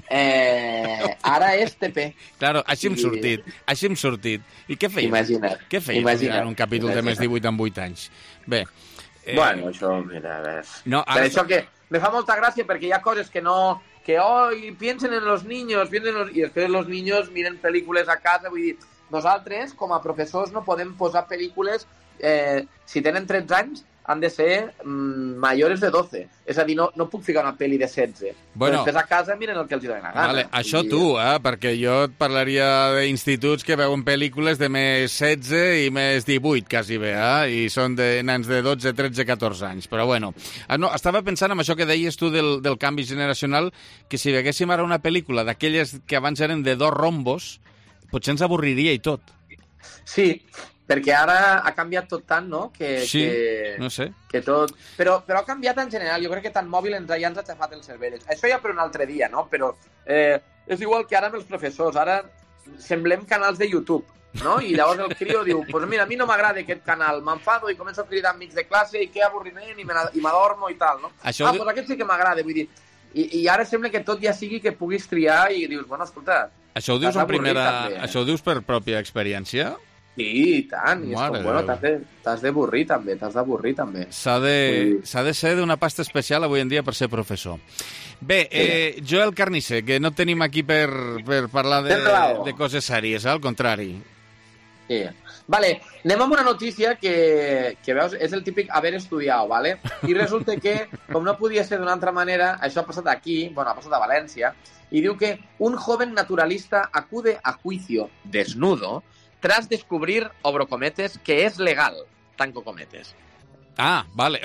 eh, ara és T P. Claro, així hem I- sortit, així hem sortit. I què feies? Imagina't. Què feies Imagina't. mirant un capítol de més Imagina't. divuit amb vuit anys? Bé. Eh, Bueno, això, mira, ves. No, Per ara... això que me fa molta gràcia perquè hi ha coses que no... Que hoy piensen en los niños, piensen en los... i després los niños miren pel·lícules a casa, vull dir, nosaltres, com a professors, no podem posar pel·lícules... Eh, si tenen tretze anys, han de ser mm, mayores de doce. És a dir, no, no puc ficar una pel·li de setze. Bueno. Però després a casa miren el que els dona la gana. Vale, això I- tu, eh? Perquè jo et parlaria d'instituts que veuen pel·lícules de més setze i més divuit, quasi bé, eh? I són de nens de dotze, tretze, catorze anys. Però bueno, ah, no, estava pensant en això que deies tu del, del canvi generacional, que si veguéssim ara una pel·lícula d'aquelles que abans eren de dos rombos, potser ens avorriria i tot. Sí, perquè ara ha canviat tot tant, no? Que, Sí, que, no sé. que tot... Però, però ha canviat en general. Jo crec que tant mòbil ens, ja ens ha xafat el cervell. Això ja per un altre dia, no? Però eh, és igual que ara amb els professors. Ara semblem canals de YouTube, no? I llavors el crio diu, pues mira, a mi no m'agrada aquest canal, m'enfado i començo a cridar enmig de classe i que avorriment i me na- i m'adormo i tal, no? Això ah, diu- pues aquest sí que m'agrada, vull dir... I, I ara sembla que tot ja sigui que puguis triar i dius, bueno, escolta... Això ho dius, t'has en primera... avorrit, també, eh? Això ho dius per pròpia experiència? Sí, i tant. I és Mare com, bueno, de t'has de, t'has d'avorrir també, t'has d'avorrir també. S'ha de, s'ha de ser d'una pasta especial avui en dia per ser professor. Bé, eh, Joel Carnicer, que no tenim aquí per, per parlar de, Tens raó. de coses sèries, al contrari. Sí. Vale, anem amb una notícia que, que veus, és el típic haver estudiat, ¿vale? I resulta que, com no podia ser d'una altra manera, això ha passat aquí, bueno, ha passat a València, y diu que un joven naturalista acude a juicio desnudo tras descubrir, obro cometes, que és legal, tanco cometes. Ah, vale.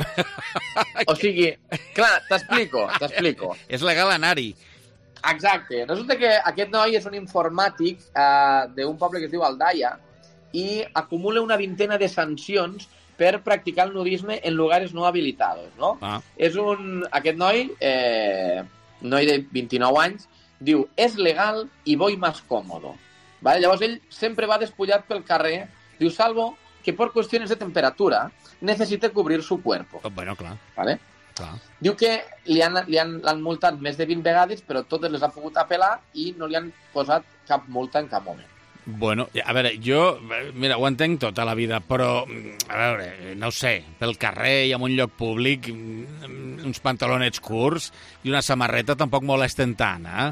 O sigui, clar, t'explico, t'explico. És legal anar-hi. Exacte. Resulta que aquest noi és un informàtic eh, d'un poble que es diu Aldaia i acumula una vintena de sancions per practicar el nudisme en lugares no habilitados, no? Ah. És un... Aquest noi, eh, noi de vint-i-nou anys, diu, és legal y voy más cómodo. Vale? Llavors ell sempre va despullat pel carrer, diu, salvo que por cuestiones de temperatura necesite cubrir su cuerpo. Bueno, clar. Vale? clar. Diu que li han, li han, l'han multat més de vint vegades, però totes les ha pogut apel·lar i no li han posat cap multa en cap moment. Bueno, a veure, jo, mira, ho entenc tota la vida, però, a veure, no ho sé, pel carrer i en un lloc públic, uns pantalonets curts i una samarreta tampoc molesten tant, eh?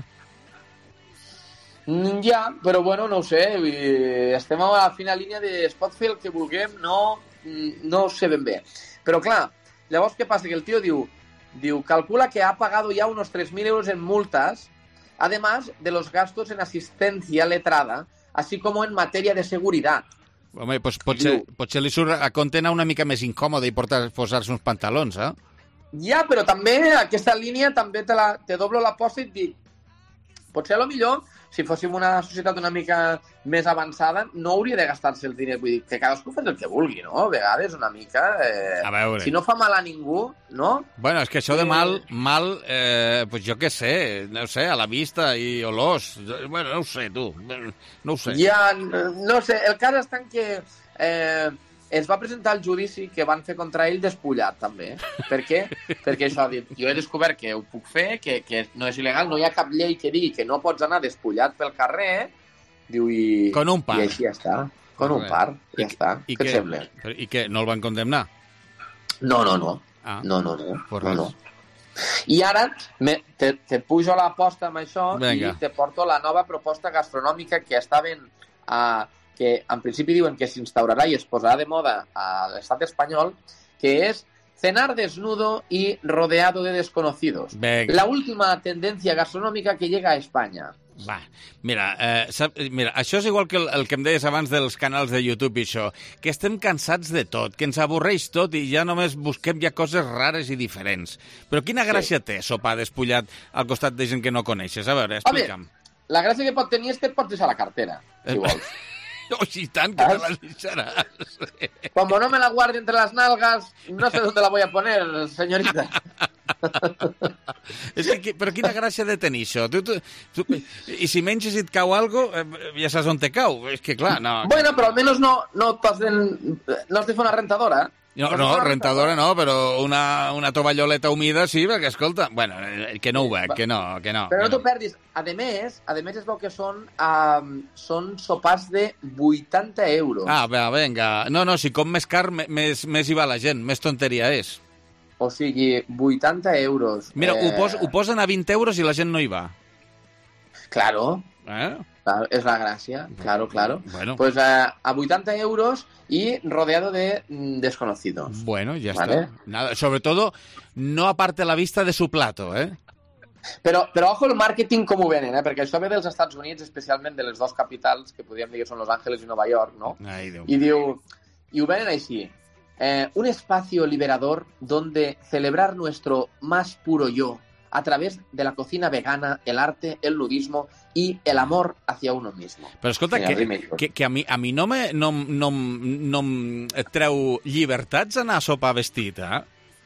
Ja, però bueno, no ho sé, estem a la fina línia de es pot fer el que vulguem, no, no ho sé ben bé. Però clar, llavors què passa? Que el tio diu, diu calcula que ha pagado ya unos tres mil euros en multas, además de los gastos en asistencia letrada, así como en matèria de seguretat. Home, doncs potser, potser li surt a compte anar una mica més incòmode i portar, posar-se uns pantalons, eh? Ja, però també aquesta línia també te, la, te doblo l'aposta i et dic, potser a lo millor, si fóssim una societat una mica més avançada, no hauria de gastar-se els diners. Vull dir, que cadascú fes el que vulgui, no? A vegades una mica... Eh, a veure... Si no fa mal a ningú, no? Bueno, és que això de mal, mal, eh, pues jo què sé, no sé, a la vista i olors. Bueno, no ho sé, tu, no ho sé. Ja, no sé, el cas està en que eh, es va presentar el judici que van fer contra ell despullat, també. Per què? Perquè això, jo he descobert que ho puc fer, que, que no és il·legal, no hi ha cap llei que digui que no pots anar despullat pel carrer, diu, i... Con un par. I així ja està. Con un par, ja està. I què et sembla? I què, no el van condemnar? No, no, no. Ah. No, no, no. Pues no, no. I ara me, te, te pujo l'aposta amb això. Venga. I te porto la nova proposta gastronòmica que estaven a... que en principi diuen que s'instaurarà i es posarà de moda a l'estat espanyol, que és cenar desnudo y rodeado de desconocidos. Venga. La última tendencia gastronòmica que llega a España. Va, mira, eh, sap, mira, això és igual que el, el que em deies abans dels canals de YouTube i això, que estem cansats de tot, que ens avorreix tot i ja només busquem ja coses rares i diferents. Però quina gràcia sí. té sopar despullat al costat de gent que no coneixes? A veure, explica'm. Home, la gràcia que pot tenir és que et pots deixar la cartera, si vols. Oh, i tant, que te la deixaràs. Como no me la guarde entre las nalgas, no sé dónde la voy a poner, señorita. És que, però quina gràcia de tenir això? Tu, tu, tu, I si menges i et cau algo, ja saps on te cau. És que clar, no... Bueno, però almenys no, no t'has de, no has de fer una rentadora. No, no, rentadora no, però una, una tovalloleta humida sí, perquè, escolta, bueno, que no ho veig, que no, que no. Però no que t'ho perdis. A més, a més es veu que són, um, són sopars de vuitanta euros. Ah, va, vinga. No, no, si com més car, més, més hi va la gent, més tonteria és. O sigui, vuitanta euros. Mira, eh... ho, pos, ho posen a vint euros i la gent no hi va. Claro. Eh? Claro, es la gracia, claro, claro. Bueno. Pues a, a vuitanta euros y rodeado de desconocidos. Bueno, ya ¿vale? está. Nada, sobre todo, no aparte la vista de su plato, ¿eh? Però, però ojo el màrqueting com ho venen, eh? Perquè això ve dels Estats Units, especialment de les dues capitals, que podríem dir que són Los Ángeles i Nova York, no? Ai, Déu. I diu, i ho venen així. Eh, un espacio liberador donde celebrar nuestro más puro yo a través de la cocina vegana, el arte, el nudismo y el amor hacia uno mismo. Però escolta, Mira, que, que, que a mi, a mi no, me, no, no, no em treu llibertats anar a sopar vestit, eh?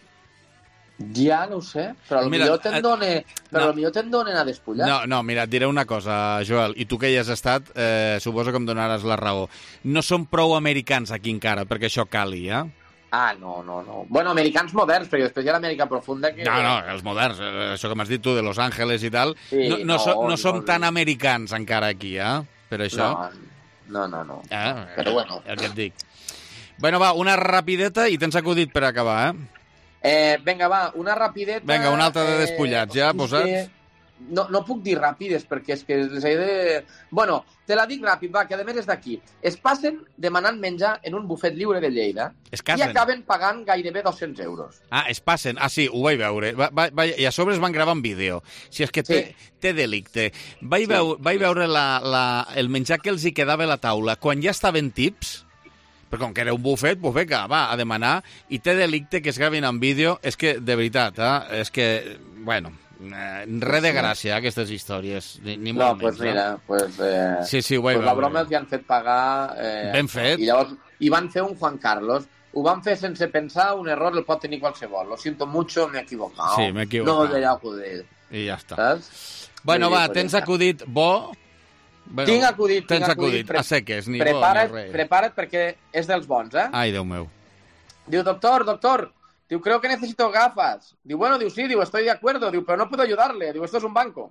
Ja no ho sé, però potser te'n donen, però no. te'n donen a despullar. No, no, mira, et diré una cosa, Joel, i tu que hi has estat, eh, suposo que em donaràs la raó. No són prou americans aquí encara perquè això cali, eh? Ah, no, no, no. Bueno, americans moderns, perquè després hi ha l'Amèrica profunda que... No, no, els moderns, això que m'has dit tu de Los Ángeles i tal, sí, no, no, no, so, no som tan americans encara aquí, eh? Per això. No, no, no. no. Eh? Però bueno. El que et dic. Bueno, va, una rapideta i tens acudit per acabar, eh? Eh, vinga, va, una rapideta... Vinga, una altra de despullat, ja, eh, posats? No, no puc dir ràpides, perquè és que les he de... Bueno, te la dic ràpid, va, que a més és d'aquí. Es passen demanant menjar en un bufet lliure de Lleida i acaben pagant gairebé dos-cents euros. Ah, es passen. Ah, sí, ho vaig veure. Va, va, va, I a sobre es van gravar en vídeo. Si és que té, sí. té delicte. Vaig, sí. veure, vaig veure la, la, el menjar que els hi quedava a la taula. Quan ja estaven tips, però com que era un bufet, pues vinga, va, a demanar, i té delicte que es gravin en vídeo. És que, de veritat, eh? És que, bueno... Eh, res de gràcia, aquestes històries. Ni, ni no, molt pues menys, mira, no? pues, eh, sí, sí, ho pues la broma els hi han fet pagar... Eh, ben fet. I llavors i van fer un Juan Carlos. Ho van fer sense pensar, un error el pot tenir qualsevol. Lo siento mucho, me he equivocado. Sí, me he equivocado. No debería acudir. I ja està. Saps? Bueno, Sí, va, pues tens ja. acudit bo... Bueno, tinc acudit, tens tinc acudit. acudit, a seques, ni prepara't, bo ni res. Prepara't perquè és dels bons, eh? Ai, Déu meu. Diu, doctor, doctor, diu, creo que necesito gafas. Diu, bueno, diu, sí, diu, estoy de acuerdo, diu, pero no puedo ayudarle. Diu, esto es un banco.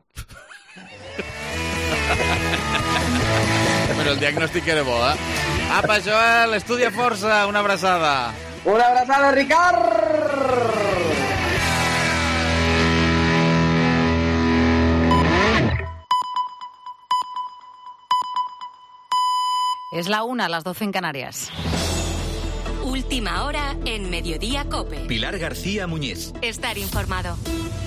Però el diagnòstic era bo, eh? Apa, Joel, estudia força, una abraçada. Una abraçada, Ricard! Es la una, las doce en Canarias. Última hora en Mediodía COPE. Pilar García Muñiz. Estar informado.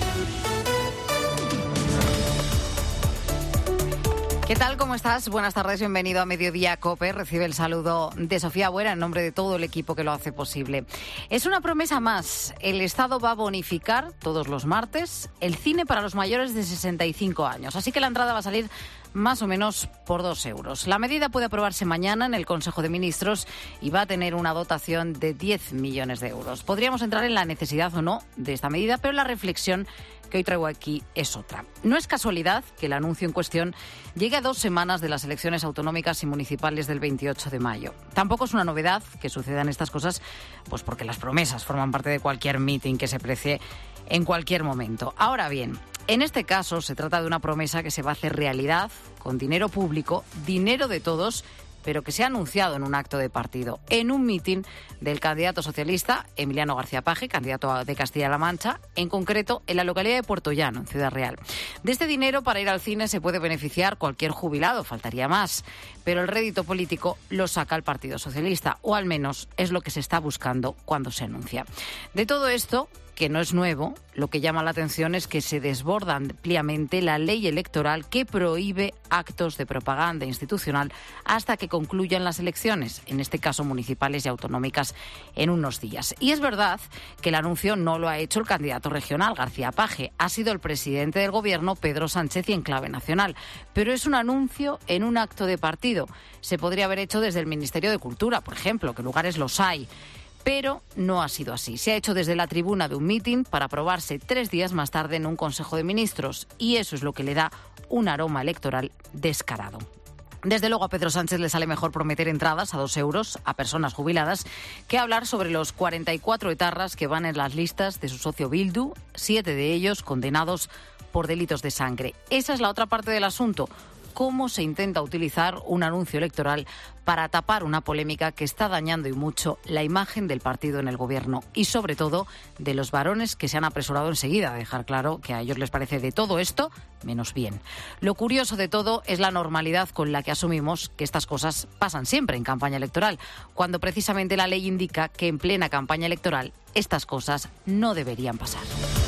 ¿Qué tal? ¿Cómo estás? Buenas tardes, bienvenido a Mediodía COPE. Recibe el saludo de Sofía Buera en nombre de todo el equipo que lo hace posible. Es una promesa más. El Estado va a bonificar todos los martes el cine para los mayores de sesenta y cinco años. Así que la entrada va a salir más o menos por dos euros. La medida puede aprobarse mañana en el Consejo de Ministros y va a tener una dotación de diez millones de euros. Podríamos entrar en la necesidad o no de esta medida, pero la reflexión que hoy traigo aquí es otra. No es casualidad que el anuncio en cuestión llegue a dos semanas de las elecciones autonómicas y municipales del veintiocho de mayo. Tampoco es una novedad que sucedan estas cosas, pues porque las promesas forman parte de cualquier meeting que se precie en cualquier momento. Ahora bien, en este caso se trata de una promesa que se va a hacer realidad con dinero público, dinero de todos, pero que se ha anunciado en un acto de partido, en un mitin del candidato socialista Emiliano García Paje, candidato de Castilla-La Mancha, en concreto en la localidad de Puerto Llano, en Ciudad Real. De este dinero para ir al cine se puede beneficiar cualquier jubilado, faltaría más, pero el rédito político lo saca el Partido Socialista, o al menos es lo que se está buscando cuando se anuncia. De todo esto, que no es nuevo, lo que llama la atención es que se desborda ampliamente la ley electoral que prohíbe actos de propaganda institucional hasta que concluyan las elecciones, en este caso municipales y autonómicas, en unos días. Y es verdad que el anuncio no lo ha hecho el candidato regional, García Paje, ha sido el presidente del gobierno, Pedro Sánchez, y en clave nacional. Pero es un anuncio en un acto de partido. Se podría haber hecho desde el Ministerio de Cultura, por ejemplo, que lugares los hay. Pero no ha sido así. Se ha hecho desde la tribuna de un mitin para aprobarse tres días más tarde en un Consejo de Ministros. Y eso es lo que le da un aroma electoral descarado. Desde luego a Pedro Sánchez le sale mejor prometer entradas a dos euros a personas jubiladas que hablar sobre los cuarenta y cuatro etarras que van en las listas de su socio Bildu, siete de ellos condenados por delitos de sangre. Esa es la otra parte del asunto. Cómo se intenta utilizar un anuncio electoral para tapar una polémica que está dañando y mucho la imagen del partido en el gobierno y, sobre todo, de los varones que se han apresurado enseguida a dejar claro que a ellos les parece de todo esto menos bien. Lo curioso de todo es la normalidad con la que asumimos que estas cosas pasan siempre en campaña electoral, cuando precisamente la ley indica que en plena campaña electoral estas cosas no deberían pasar.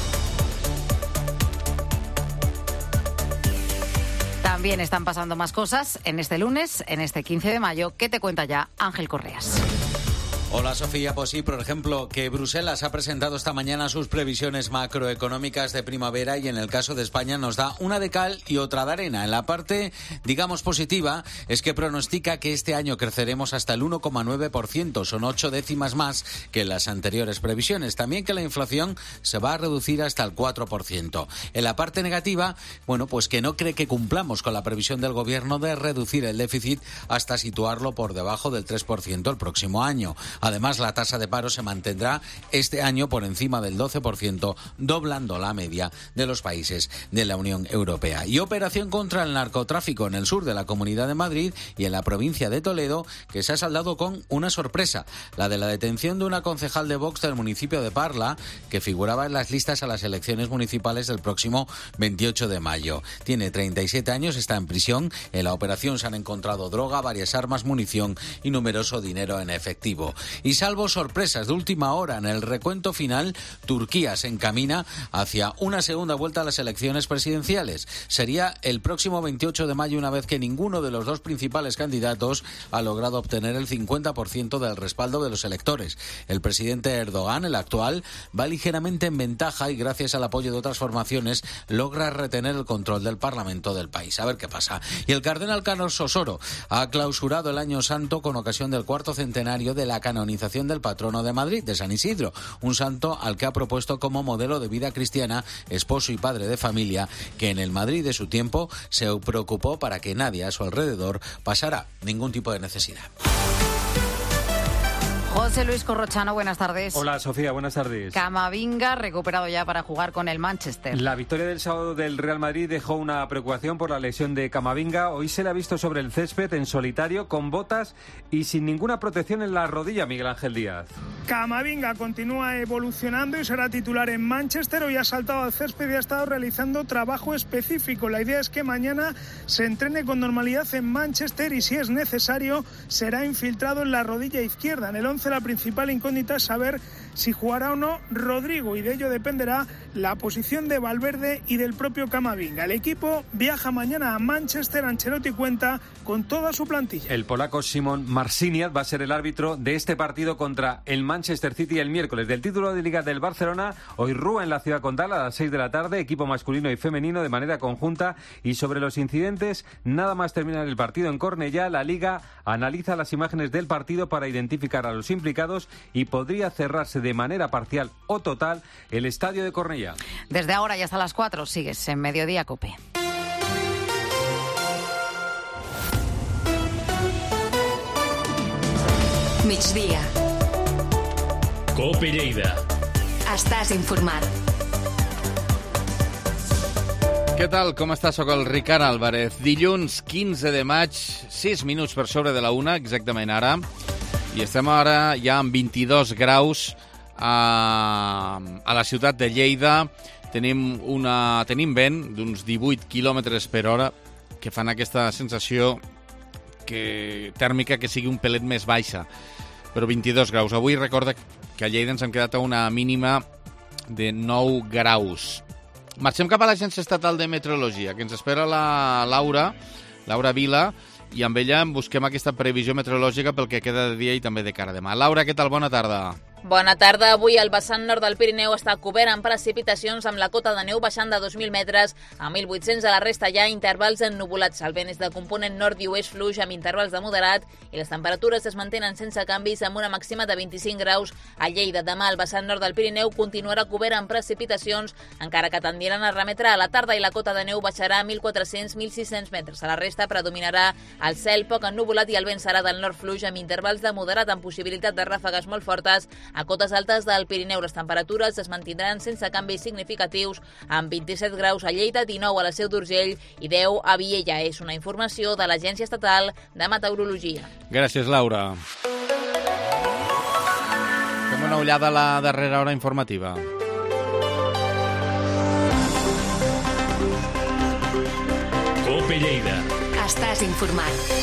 También están pasando más cosas en este lunes, en este quince de mayo, que te cuenta ya Ángel Correas. Hola Sofía, pues sí, por ejemplo, que Bruselas ha presentado esta mañana sus previsiones macroeconómicas de primavera y en el caso de España nos da una de cal y otra de arena. En la parte, digamos, positiva es que pronostica que este año creceremos hasta el uno coma nueve por ciento, son ocho décimas más que las anteriores previsiones. También que la inflación se va a reducir hasta el cuatro por ciento. En la parte negativa, bueno, pues que no cree que cumplamos con la previsión del gobierno de reducir el déficit hasta situarlo por debajo del tres por ciento el próximo año. Además, la tasa de paro se mantendrá este año por encima del doce por ciento, doblando la media de los países de la Unión Europea. Y operación contra el narcotráfico en el sur de la Comunidad de Madrid y en la provincia de Toledo, que se ha saldado con una sorpresa, la de la detención de una concejal de Vox del municipio de Parla, que figuraba en las listas a las elecciones municipales del próximo veintiocho de mayo. Tiene treinta y siete años, está en prisión. En la operación se han encontrado droga, varias armas, munición y numeroso dinero en efectivo. Y salvo sorpresas de última hora en el recuento final, Turquía se encamina hacia una segunda vuelta a las elecciones presidenciales. Sería el próximo veintiocho de mayo, una vez que ninguno de los dos principales candidatos ha logrado obtener el cincuenta por ciento del respaldo de los electores. El presidente Erdogan, el actual, va ligeramente en ventaja y gracias al apoyo de otras formaciones logra retener el control del Parlamento del país. A ver qué pasa. Y el cardenal Carlos Osoro ha clausurado el Año Santo con ocasión del cuarto centenario de la canonización del patrono de Madrid, de San Isidro, un santo al que ha propuesto como modelo de vida cristiana, esposo y padre de familia, que en el Madrid de su tiempo se preocupó para que nadie a su alrededor pasara ningún tipo de necesidad. José Luis Corrochano, buenas tardes. Hola, Sofía, buenas tardes. Camavinga recuperado ya para jugar con el Manchester. La victoria del sábado del Real Madrid dejó una preocupación por la lesión de Camavinga. Hoy se le ha visto sobre el césped en solitario, con botas y sin ninguna protección en la rodilla, Miguel Ángel Díaz. Camavinga continúa evolucionando y será titular en Manchester. Hoy ha saltado al césped y ha estado realizando trabajo específico. La idea es que mañana se entrene con normalidad en Manchester y, si es necesario, será infiltrado en la rodilla izquierda. En el once la principal incógnita es saber si jugará o no Rodrigo, y de ello dependerá la posición de Valverde y del propio Camavinga. El equipo viaja mañana a Manchester. Ancelotti cuenta con toda su plantilla. El polaco Szymon Marciniak va a ser el árbitro de este partido contra el Manchester City el miércoles. Del título de Liga del Barcelona, hoy Rúa en la Ciudad Condal a las seis de la tarde, equipo masculino y femenino de manera conjunta. Y sobre los incidentes, nada más terminar el partido en Cornellá, la Liga analiza las imágenes del partido para identificar a los implicados y podría cerrarse de manera parcial o total el estadio de Cornellá. Desde ahora y hasta las cuatro sigues en Mediodía Cope. Migdia. Cope Lleida. Estàs informat. Què tal? Com està? Soc el Ricard Álvarez. Dilluns quinze de maig, sis minuts per sobre de la una, exactament ara. I estem ara ja amb vint-i-dos graus a, a la ciutat de Lleida. Tenim, una, tenim vent d'uns divuit quilòmetres per hora que fan aquesta sensació que, tèrmica que sigui un pelet més baixa. Però vint-i-dos graus. Avui recorda que a Lleida ens hem quedat a una mínima de nou graus. Marxem cap a l'Agència Estatal de Meteorologia, que ens espera la Laura, Laura Vila, i amb ella busquem aquesta previsió meteorològica pel que queda de dia i també de cara a demà. Laura, què tal? Bona tarda. Bona tarda. Avui el vessant nord del Pirineu està cobert amb precipitacions, amb la cota de neu baixant de dos mil metres a mil vuit-cents. A la resta hi ha intervals ennubulats. El vent és de component nord i oest fluix amb intervals de moderat i les temperatures es mantenen sense canvis amb una màxima de vint-i-cinc graus a Lleida. Demà el vessant nord del Pirineu continuarà cobert amb precipitacions, encara que tendiran a remetre a la tarda i la cota de neu baixarà a mil quatre-cents a mil sis-cents metres. A la resta predominarà el cel poc ennubulat i el vent serà del nord fluix amb intervals de moderat amb possibilitat de ràfegues molt fortes. A cotes altes del Pirineu les temperatures es mantindran sense canvis significatius amb vint-i-set graus a Lleida, dinou a la Seu d'Urgell i deu a Viella. És una informació de l'Agència Estatal de Meteorologia. Gràcies, Laura. Fem una ullada a la darrera hora informativa. Cope Lleida. Estàs informat.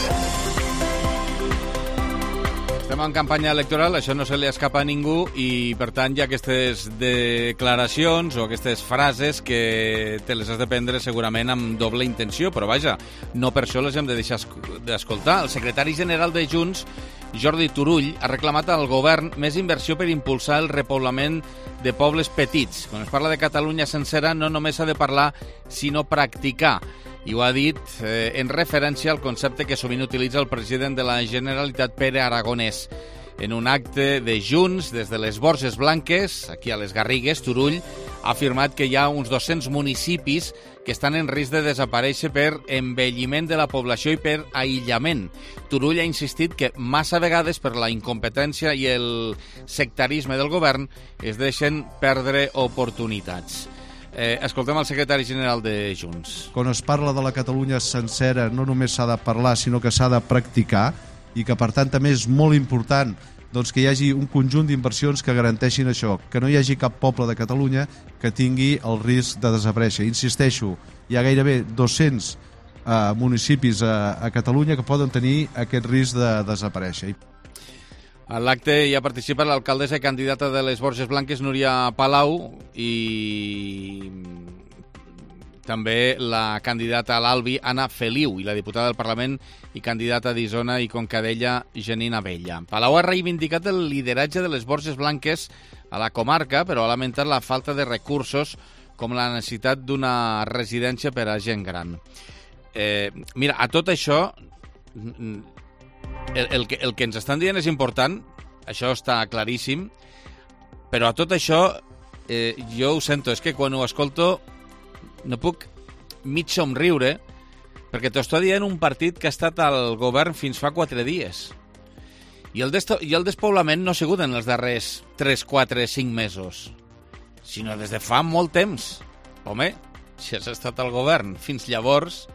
Estem en campanya electoral, això no se li escapa a ningú i, per tant, hi ha aquestes declaracions o aquestes frases que te les has de prendre segurament amb doble intenció, però vaja, no per això les hem de deixar d'escoltar. El secretari general de Junts, Jordi Turull, ha reclamat al govern més inversió per impulsar el repoblament de pobles petits. Quan es parla de Catalunya sencera no només s'ha de parlar, sinó practicar. I ho ha dit eh, en referència al concepte que sovint utilitza el president de la Generalitat, Pere Aragonès. En un acte de Junts, des de les Borges Blanques, aquí a les Garrigues, Turull ha afirmat que hi ha uns dos-cents municipis que estan en risc de desaparèixer per envelliment de la població i per aïllament. Turull ha insistit que massa vegades per la incompetència i el sectarisme del govern es deixen perdre oportunitats. Eh, escoltem el secretari general de Junts. Quan es parla de la Catalunya sencera no només s'ha de parlar, sinó que s'ha de practicar i que per tant també és molt important doncs, que hi hagi un conjunt d'inversions que garanteixin això, que no hi hagi cap poble de Catalunya que tingui el risc de desaparèixer. Insisteixo, hi ha gairebé dos-cents eh, municipis a, a Catalunya que poden tenir aquest risc de desaparèixer. A l'acte hi ha participat l'alcaldessa i candidata de les Borges Blanques, Núria Palau, i també la candidata a l'Albi, Anna Feliu, i la diputada del Parlament i candidata d'Isona i Concadella, Janina Vella. Palau ha reivindicat el lideratge de les Borges Blanques a la comarca, però ha lamentat la falta de recursos com la necessitat d'una residència per a gent gran. Eh, mira, a tot això, el, el, que, el que ens estan dient és important, això està claríssim, però a tot això, eh, jo ho sento, és que quan ho escolto no puc mig somriure, perquè t'ho està dient un partit que ha estat al govern fins fa quatre dies. I el, I el despoblament no ha sigut en els darrers tres, quatre, cinc mesos, sinó des de fa molt temps. Home, si has estat al govern fins llavors,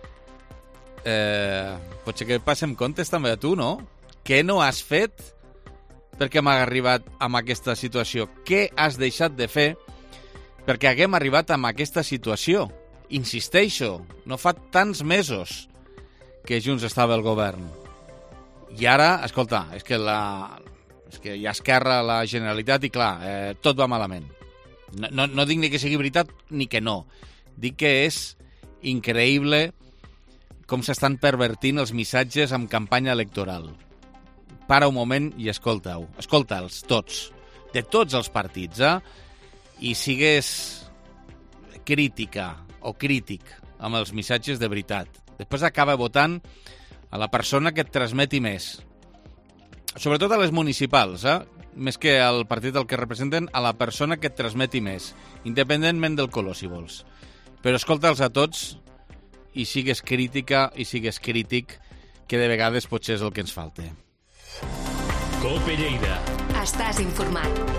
eh, potser que passem comptes també a tu, no? Què no has fet perquè m'ha arribat a aquesta situació? Què has deixat de fer perquè haguem arribat a aquesta situació? Insisteixo, no fa tants mesos que Junts estava al govern. I ara, escolta, és que, la, és que hi ha Esquerra a la Generalitat i clar, eh, tot va malament. No, no, no dic ni que sigui veritat ni que no. Dic que és increïble com s'estan pervertint els missatges amb campanya electoral. Para un moment i escolta-ho. Escolta'ls tots, de tots els partits, eh? I sigues crítica o crític amb els missatges de veritat. Després acaba votant a la persona que et transmeti més. Sobretot a les municipals, eh? Més que al partit al que representen, a la persona que et transmeti més, independentment del color, si vols. Però escolta'ls a tots i sigues crítica i sigues crític, que de vegades potser és el que ens falta. Cope Lleida. Estàs informat.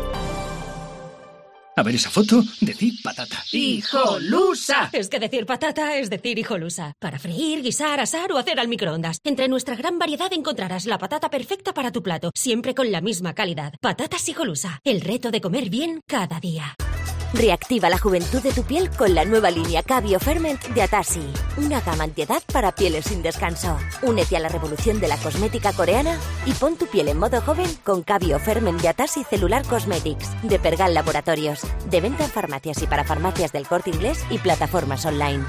A ver esa foto, decir patata. ¡Hijolusa! Es que decir patata es decir hijolusa. Para freír, guisar, asar o hacer al microondas. Entre nuestra gran variedad encontrarás la patata perfecta para tu plato, siempre con la misma calidad. Patatas hijolusa, el reto de comer bien cada día. Reactiva la juventud de tu piel con la nueva línea Cabio Ferment de Atasi. Una gama antiedad para pieles sin descanso. Únete a la revolución de la cosmética coreana y pon tu piel en modo joven con Cabio Ferment de Atasi Cellular Cosmetics de Pergal Laboratorios. De venta en farmacias y para farmacias del Corte Inglés y plataformas online.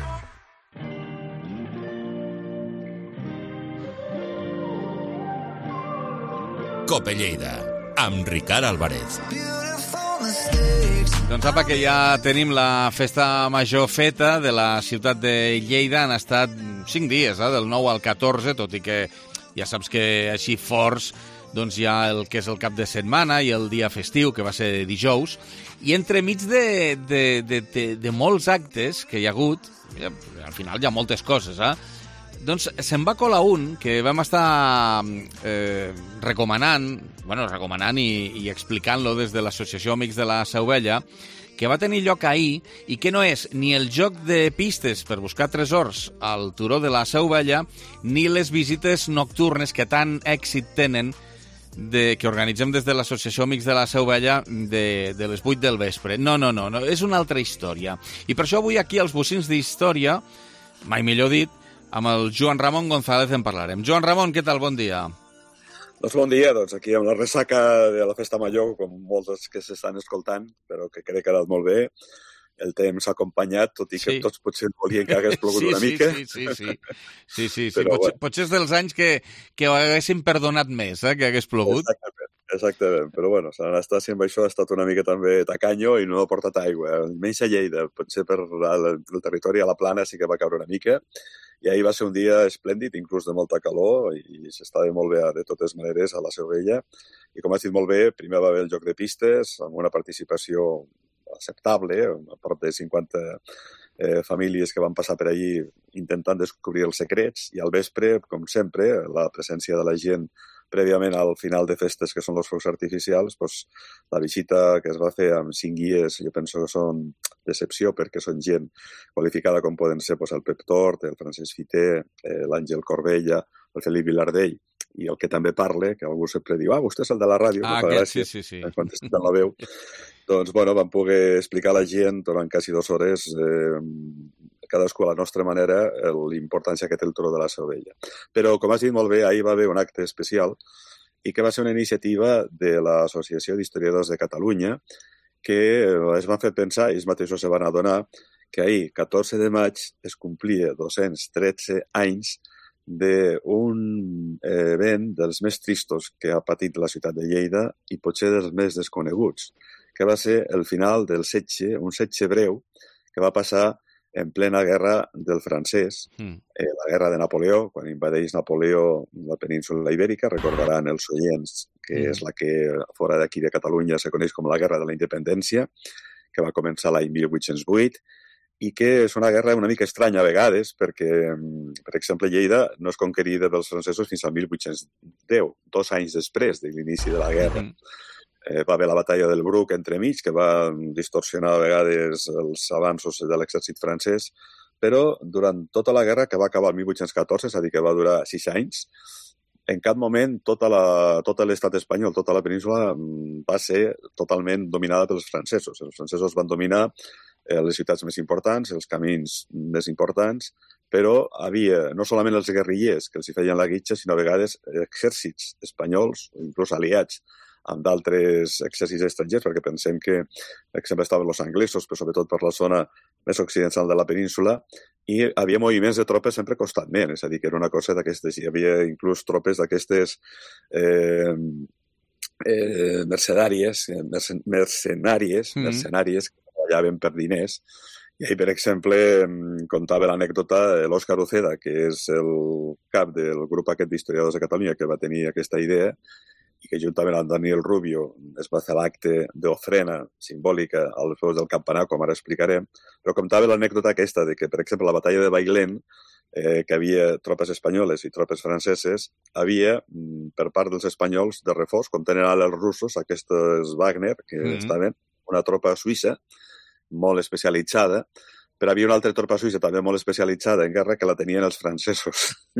Cope Lleida, amb Ricard Álvarez. Doncs apa, que ja tenim la festa major feta de la ciutat de Lleida. Han estat cinc dies, eh, del nou al catorze, tot i que ja saps que així forts doncs hi ha el que és el cap de setmana i el dia festiu, que va ser dijous. I entremig de, de, de, de, de molts actes que hi ha hagut, al final hi ha moltes coses, eh? Doncs se'n va colar un que vam estar eh, recomanant, bueno, recomanant i, i explicant-lo des de l'Associació Amics de la Seu Vella, que va tenir lloc ahir i que no és ni el joc de pistes per buscar tresors al turó de la Seu Vella ni les visites nocturnes que tant èxit tenen de, que organitzem des de l'Associació Amics de la Seu Vella de, de les vuit del vespre. No, no, no, no, és una altra història. I per això avui aquí als Bocins d'Història, mai millor dit, amb el Joan Ramon González en parlarem. Joan Ramon, què tal? Bon dia. Doncs bon dia, doncs aquí amb la ressaca de la Festa Major, com molts que s'estan escoltant, però que crec que ha anat molt bé. El temps ha acompanyat, tot i que sí. Tots potser volien que hagués plogut sí, una sí, mica. Sí, sí, sí. sí, sí, sí. Potser, bueno. potser és dels anys que, que ho haguéssim perdonat més, eh, que hagués plogut. Exactament, exactament. Però bueno, s'han estat, si amb això ha estat una mica també tacanyo i no ha portat aigua. Almenys a Lleida, potser per el, el territori a la plana sí que va caure una mica. I ahir va ser un dia esplèndid, inclús de molta calor, i s'estava molt bé de totes maneres a la Seu Vella. I com has dit molt bé, primer va haver el joc de pistes, amb una participació acceptable, a prop de cinquanta eh, famílies que van passar per allí intentant descobrir els secrets, i al vespre, com sempre, la presència de la gent prèviament al final de festes, que són els focs artificials, doncs, la visita que es va fer amb cinc guies, jo penso que són decepció, perquè són gent qualificada com poden ser doncs, el Pep Tort, el Francesc Fiter, eh, l'Àngel Corbella, el Felip Vilardell, i el que també parla, que algú sempre diu, ah, vostè és el de la ràdio, ah, que fa gràcia, sí, sí, sí. quan està en la veu. Doncs, bueno, vam poder explicar a la gent durant quasi dues hores eh, cadascú a la nostra manera l'importància que té el turó de la Seu Vella. Però, com has dit molt bé, ahir va haver un acte especial i que va ser una iniciativa de l'Associació d'Historiadors de Catalunya que es van fer pensar, i ells mateixos se van adonar, que ahir, catorze de maig, es complia dos-cents tretze anys d'un event dels més tristos que ha patit la ciutat de Lleida i potser dels més desconeguts, que va ser el final del setge, un setge breu que va passar en plena guerra del francès, mm. eh, la guerra de Napoleó, quan invadeix Napoleó la península ibèrica, recordaran els oients que mm. és la que fora d'aquí de Catalunya se coneix com la Guerra de la Independència, que va començar l'any mil vuit-cents vuit, i que és una guerra una mica estranya a vegades, perquè, per exemple, Lleida no és conquerida pels francesos fins al mil vuit-cents deu, dos anys després de l'inici de la guerra. Mm. Eh, va haver la batalla del Bruc entremig, que va distorsionar a vegades els avanços de l'exèrcit francès, però durant tota la guerra, que va acabar el mil vuit-cents catorze, és a dir, que va durar sis anys, en cap moment tota la, tot l'estat espanyol, tota la península, va ser totalment dominada pels francesos. Els francesos van dominar eh, les ciutats més importants, els camins més importants, però havia no solament els guerrillers que els hi feien la guitxa, sinó a vegades exèrcits espanyols, inclús aliats, amb d'altres exèrcits estrangers, perquè pensem que, per exemple, estaven els anglesos, però sobretot per la zona més occidental de la península, i havia moviments de tropes sempre constantment, és a dir, que era una cosa d'aquestes, hi havia inclús tropes d'aquestes eh, eh, mercenàries, mercenàries, mm. mercenàries que treballaven per diners. I ahir, per exemple, contava l'anècdota de l'Òscar Uceda, que és el cap del grup aquest d'historiadors de Catalunya que va tenir aquesta idea, i que juntament amb Daniel Rubio es va fer l'acte d'ofrena simbòlica als peus del campanar, com ara explicarem, però comptava l'anècdota aquesta de que, per exemple, la batalla de Bailén, eh, que havia tropes espanyoles i tropes franceses, havia, per part dels espanyols, de reforç, com tenen ara els russos, aquestes Wagner, que mm-hmm. estaven una tropa suïssa molt especialitzada, però havia una altra tropa suïssa també molt especialitzada en guerra que la tenien els francesos,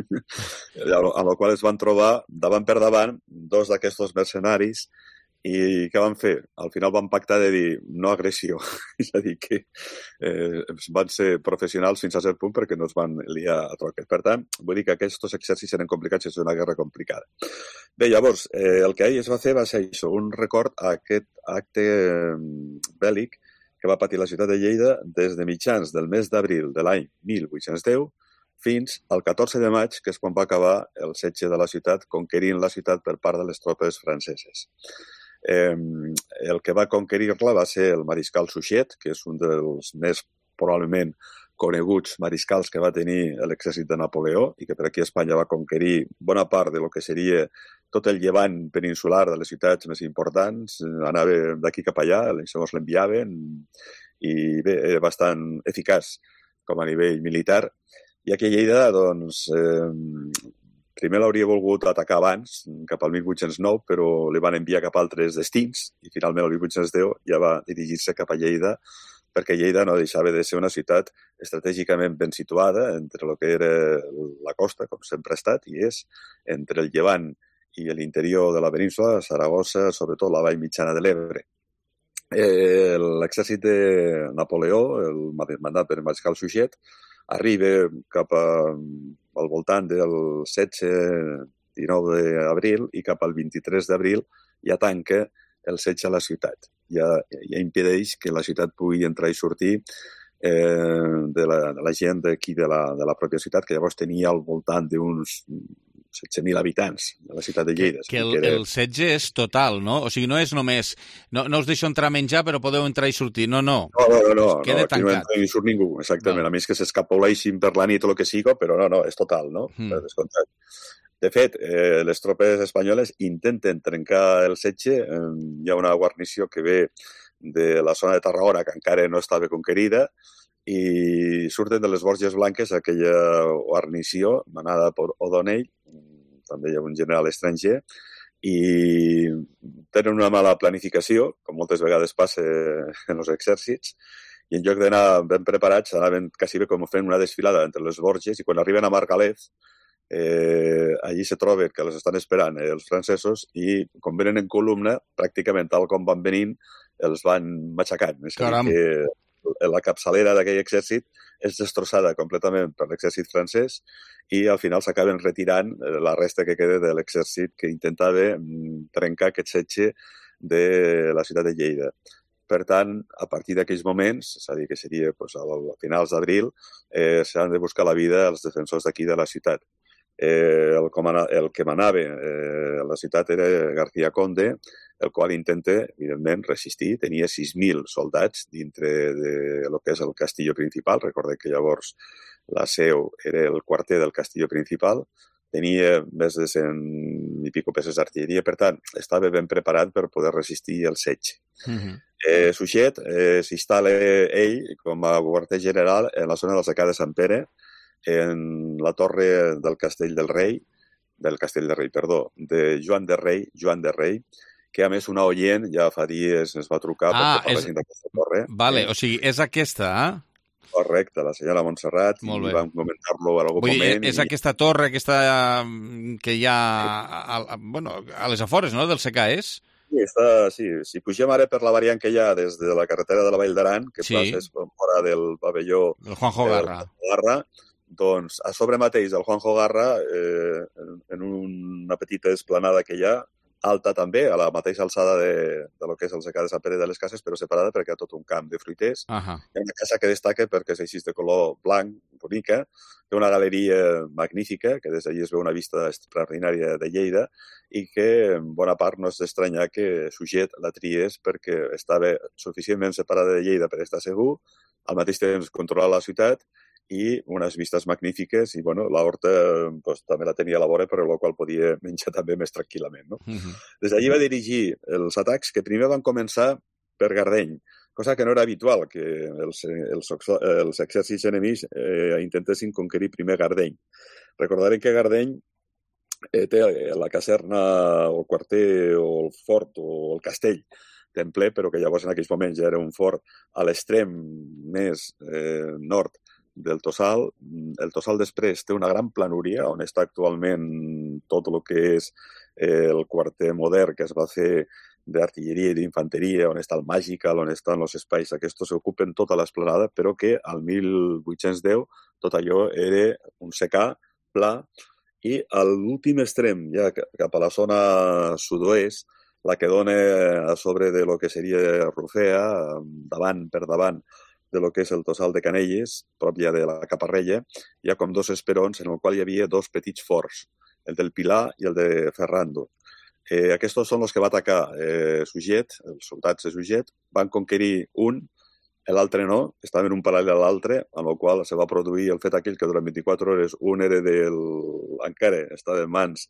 amb la qual es van trobar davant per davant dos d'aquests mercenaris i què van fer? Al final van pactar de dir no agressió, és a dir, que eh, van ser professionals fins a cert punt perquè no es van liar a troques. Per tant, vull dir que aquests exèrcits eren complicats i és una guerra complicada. Bé, llavors, eh, el que ahir es va fer va ser això, un record a aquest acte eh, bèl·lic que va patir la ciutat de Lleida des de mitjans del mes d'abril de l'any mil vuit-cents deu fins al catorze de maig, que és quan va acabar el setge de la ciutat, conquerint la ciutat per part de les tropes franceses. Eh, el que va conquerir-la va ser el mariscal Suchet, que és un dels més probablement coneguts mariscals que va tenir l'exèrcit de Napoleó i que per aquí a Espanya va conquerir bona part de lo que seria tot el llevant peninsular de les ciutats més importants, anava d'aquí cap allà, segons l'enviaven, i bé, era bastant eficaç com a nivell militar. I aquí a Lleida, doncs, eh, primer l'hauria volgut atacar abans, cap al mil vuit-cents nou, però li van enviar cap a altres destins, i finalment el mil vuit-cents deu ja va dirigir-se cap a Lleida, perquè Lleida no deixava de ser una ciutat estratègicament ben situada entre el que era la costa, com sempre ha estat, i és entre el llevant i l'interior de la península, Saragossa, sobretot la vall mitjana de l'Ebre. Eh, l'exèrcit de Napoleó, el mandat per mariscal Suchet, arriba cap a, al voltant del setze dinou d'abril i cap al vint-i-tres d'abril ja tanca el setge a la ciutat. Ja, ja impedeix que la ciutat pugui entrar i sortir eh, de, la, de la gent d'aquí de, la, de la pròpia ciutat, que llavors tenia al voltant d'uns setze mil habitants de la ciutat de Lleida. Que el, que era... el setge és total, no? O sigui, no és només... No, no us deixo entrar a menjar, però podeu entrar i sortir. No, no. No, no, no. no, queda no aquí tancat. no entra ni surt ningú, exactament. No. A més que s'escapoleixin per la nit o el que sigui, però no, no, és total, no? Mm. De fet, eh, les tropes espanyoles intenten trencar el setge. Eh, hi ha una guarnició que ve de la zona de Tarragona, que encara no estava conquerida, i surten de les Borges Blanques aquella guarnició manada per O'Donnell, també hi ha un general estranger, i tenen una mala planificació, com moltes vegades passa en els exèrcits, i en lloc d'anar ben preparats, anaven quasi bé com fent una desfilada entre les Borges, i quan arriben a Margalef, eh, allí se troben que les estan esperant eh, els francesos, i com venen en columna, pràcticament tal com van venint, els van matxacant. És a dir, que la capçalera d'aquell exèrcit és destrossada completament per l'exèrcit francès i al final s'acaben retirant la resta que queda de l'exèrcit que intentava trencar aquest setge de la ciutat de Lleida. Per tant, a partir d'aquells moments, és a dir, que seria doncs, a finals d'abril, eh, s'han de buscar la vida als defensors d'aquí de la ciutat. Eh, el, el que manava eh, a la ciutat era García Conde, el qual intenta, evidentment, resistir. Tenia sis mil soldats dintre de lo que és el castillo principal. Recordeu que llavors la seu era el quarter del castillo principal. Tenia més de cent i pico peces d'artilleria, per tant, estava ben preparat per poder resistir el setge. Uh-huh. Eh, Suchet eh, s'instal·la ell com a quarter general en la zona del secà de Sant Pere, en la torre del Castell del Rei, del Castell del Rei, perdó, de Joan de Rei, Joan de Rei, que a més una oient ja fa dies ens va trucar ah, perquè parlessin és... d'aquesta torre. Vale, eh? O sigui, és aquesta, eh? Correcte, la senyora Montserrat, i vam comentar-lo en algun Vull moment. Dir, és i... aquesta torre aquesta que hi ha a, a, bueno, a les afores, no?, del secà, és? Sí, està, sí, si pugem ara per la variant que hi ha des de la carretera de la Vall d'Aran, que sí. Passes fora del pavelló el Juanjo Garra, Garra, doncs a sobre mateix del Juanjo Garra, eh, en una petita esplanada que hi ha, alta també, a la mateixa alçada de, de lo que és el secà de Sant Pere de les Cases, però separada perquè hi ha tot un camp de fruiters. Uh-huh. Hi ha una casa que destaca perquè és així de color blanc, bonica, té una galeria magnífica, que des d'allí es veu una vista extraordinària de Lleida, i que en bona part no és d'estranyar que Suchet la triés perquè estava suficientment separada de Lleida per estar segur, al mateix temps controlar la ciutat, i unes vistes magnífiques, i bueno, l'horta pues, també la tenia a la vora, per la qual podia menjar també més tranquil·lament. No? Uh-huh. Des d'allí va dirigir els atacs que primer van començar per Gardeny, cosa que no era habitual, que els, els, els exèrcits enemics eh, intentessin conquerir primer Gardeny. Recordarem que Gardeny eh, té la caserna, o el quarter, o el fort, o el castell templer, però que llavors en aquells moments ja era un fort a l'extrem més eh, nord del Tossal. El Tossal després té una gran planúria on està actualment tot el que és el quarter modern que es va fer d'artilleria i d'infanteria, on està el Magical, on estan els espais. Aquests s'ocupen tota l'esplanada, però que al mil vuit-cents deu tot allò era un secà pla i a l'últim extrem, ja cap a la zona sud-oest, la que dona a sobre de lo que seria Rufea, davant per davant, de lo que és el Tossal de Canelles, pròpia de la Caparrella, hi ha com dos esperons en el qual hi havia dos petits forts, el del Pilar i el de Ferrando. Eh, aquests són els que va atacar eh, Suchet, els soldats de Suchet, van conquerir un, l'altre no, estaven un paral·lel a l'altre, amb el qual se va produir el fet aquell que durant vint-i-quatre hores un era del... encara estava en mans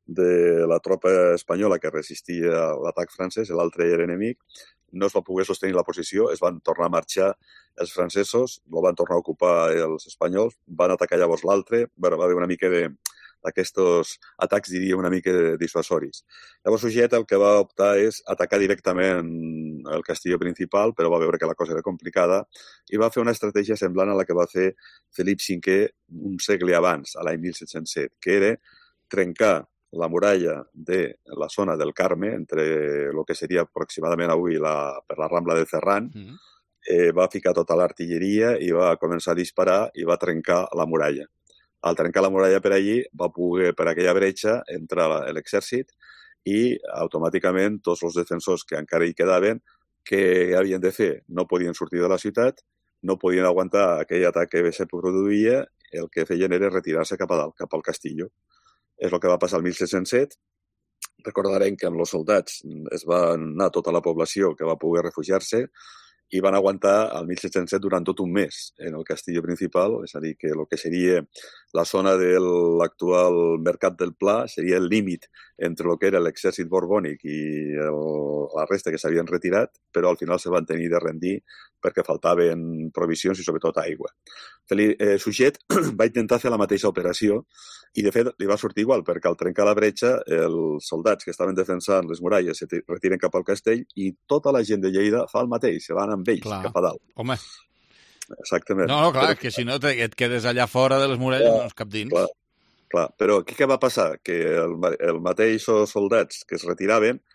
de la tropa espanyola que resistia a l'atac francès, l'altre era enemic, no es va poder sostenir la posició, es van tornar a marxar els francesos, no van tornar a ocupar els espanyols, van atacar llavors l'altre, va haver una mica de d'aquests atacs, diria, una mica dissuasoris. Llavors Suchet el que va optar és atacar directament el castillo principal, però va veure que la cosa era complicada i va fer una estratègia semblant a la que va fer Felip cinquè un segle abans, a l'any mil set-cents set, que era trencar la muralla de la zona del Carme, entre el que seria aproximadament avui la, per la Rambla de Ferran, mm. eh, va ficar tota l'artilleria i va començar a disparar i va trencar la muralla. Al trencar la muralla per allí, va poder per aquella bretxa entrar l'exèrcit i automàticament tots els defensors que encara hi quedaven, que havien de fer? No podien sortir de la ciutat, no podien aguantar aquell atac que se produïa, el que feien era retirar-se cap a dalt, cap al castillo. És el que va passar el mil set-cents set. Recordarem que amb els soldats es va anar tota la població que va poder refugiar-se i van aguantar el mil set-cents set durant tot un mes en el castillo principal, és a dir, que el que seria la zona de l'actual Mercat del Pla seria el límit entre el que era l'exèrcit borbònic i el, la resta que s'havien retirat, però al final se van tenir de rendir perquè faltaven provisions i sobretot aigua. Eh, Suchet va intentar fer la mateixa operació i de fet li va sortir igual, perquè al trencar la bretxa els soldats que estaven defensant les muralles se retiren cap al castell i tota la gent de Lleida fa el mateix, se van amb ells clar. Cap a dalt. Home. Exactament. No, no, clar, però... que si no et quedes allà fora de les muralles, clar, no és cap dins. Clar, clar. Però què, què va passar? Que el, el mateix soldats que es retiraven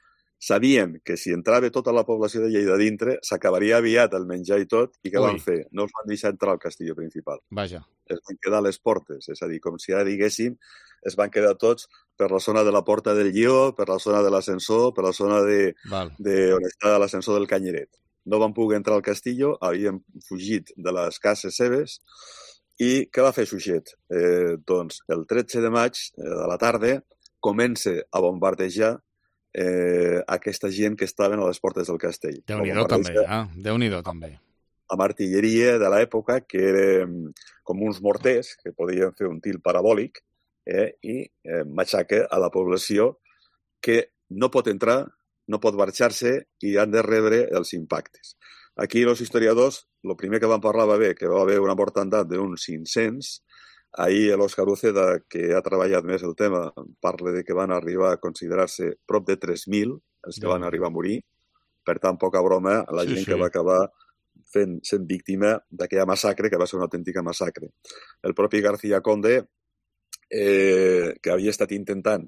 sabien que si entrava tota la població de Lleida dintre, s'acabaria aviat el menjar i tot, i què Ui. van fer? No els van deixar entrar al castillo principal. Vaja. Es van quedar a les portes, és a dir, com si ara diguéssim, es van quedar tots per la zona de la Porta del Lleó, per la zona de l'ascensor, per la zona de, Val. de on està l'ascensor del Canyeret. No van poder entrar al castillo, havien fugit de les cases seves, i què va fer Suchet? Eh, doncs el tretze de maig eh, de la tarda comença a bombardejar eh, aquesta gent que estaven a les portes del castell. Déu-n'hi-do també, eh? Déu-n'hi-do també. Amb artilleria de l'època, que eren com uns morters, que podien fer un tir parabòlic, eh, i eh, matxaca a la població que no pot entrar, no pot marxar-se i han de rebre els impactes. Aquí els historiadors, el primer que van parlar va bé, que va haver una mortandat d'uns cinc-cents. Ahir l'Òscar Uceda, que ha treballat més el tema, parla de que van arribar a considerar-se prop de tres mil els que van arribar a morir. Per tant, poca broma, la Sí, gent sí. que va acabar fent, sent víctima d'aquella massacre, que va ser una autèntica massacre. El propi García Conde, eh, que havia estat intentant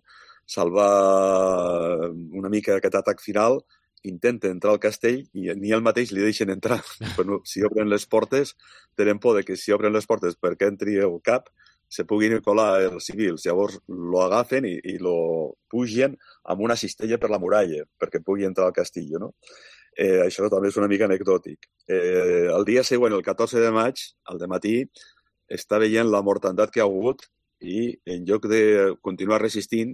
salvar una mica aquest atac final, intenta entrar al castell i ni el mateix li deixen entrar. Però si obren les portes, tenen por de que si obren les portes perquè entri el cap, se puguin colar els civils. Llavors lo agafen i, i lo pugen amb una cistella per la muralla perquè pugui entrar al castillo, no? Eh, això també és una mica anecdòtic. Eh, el dia següent, el catorze de maig, al dematí, està veient la mortandat que ha hagut i en lloc de continuar resistint,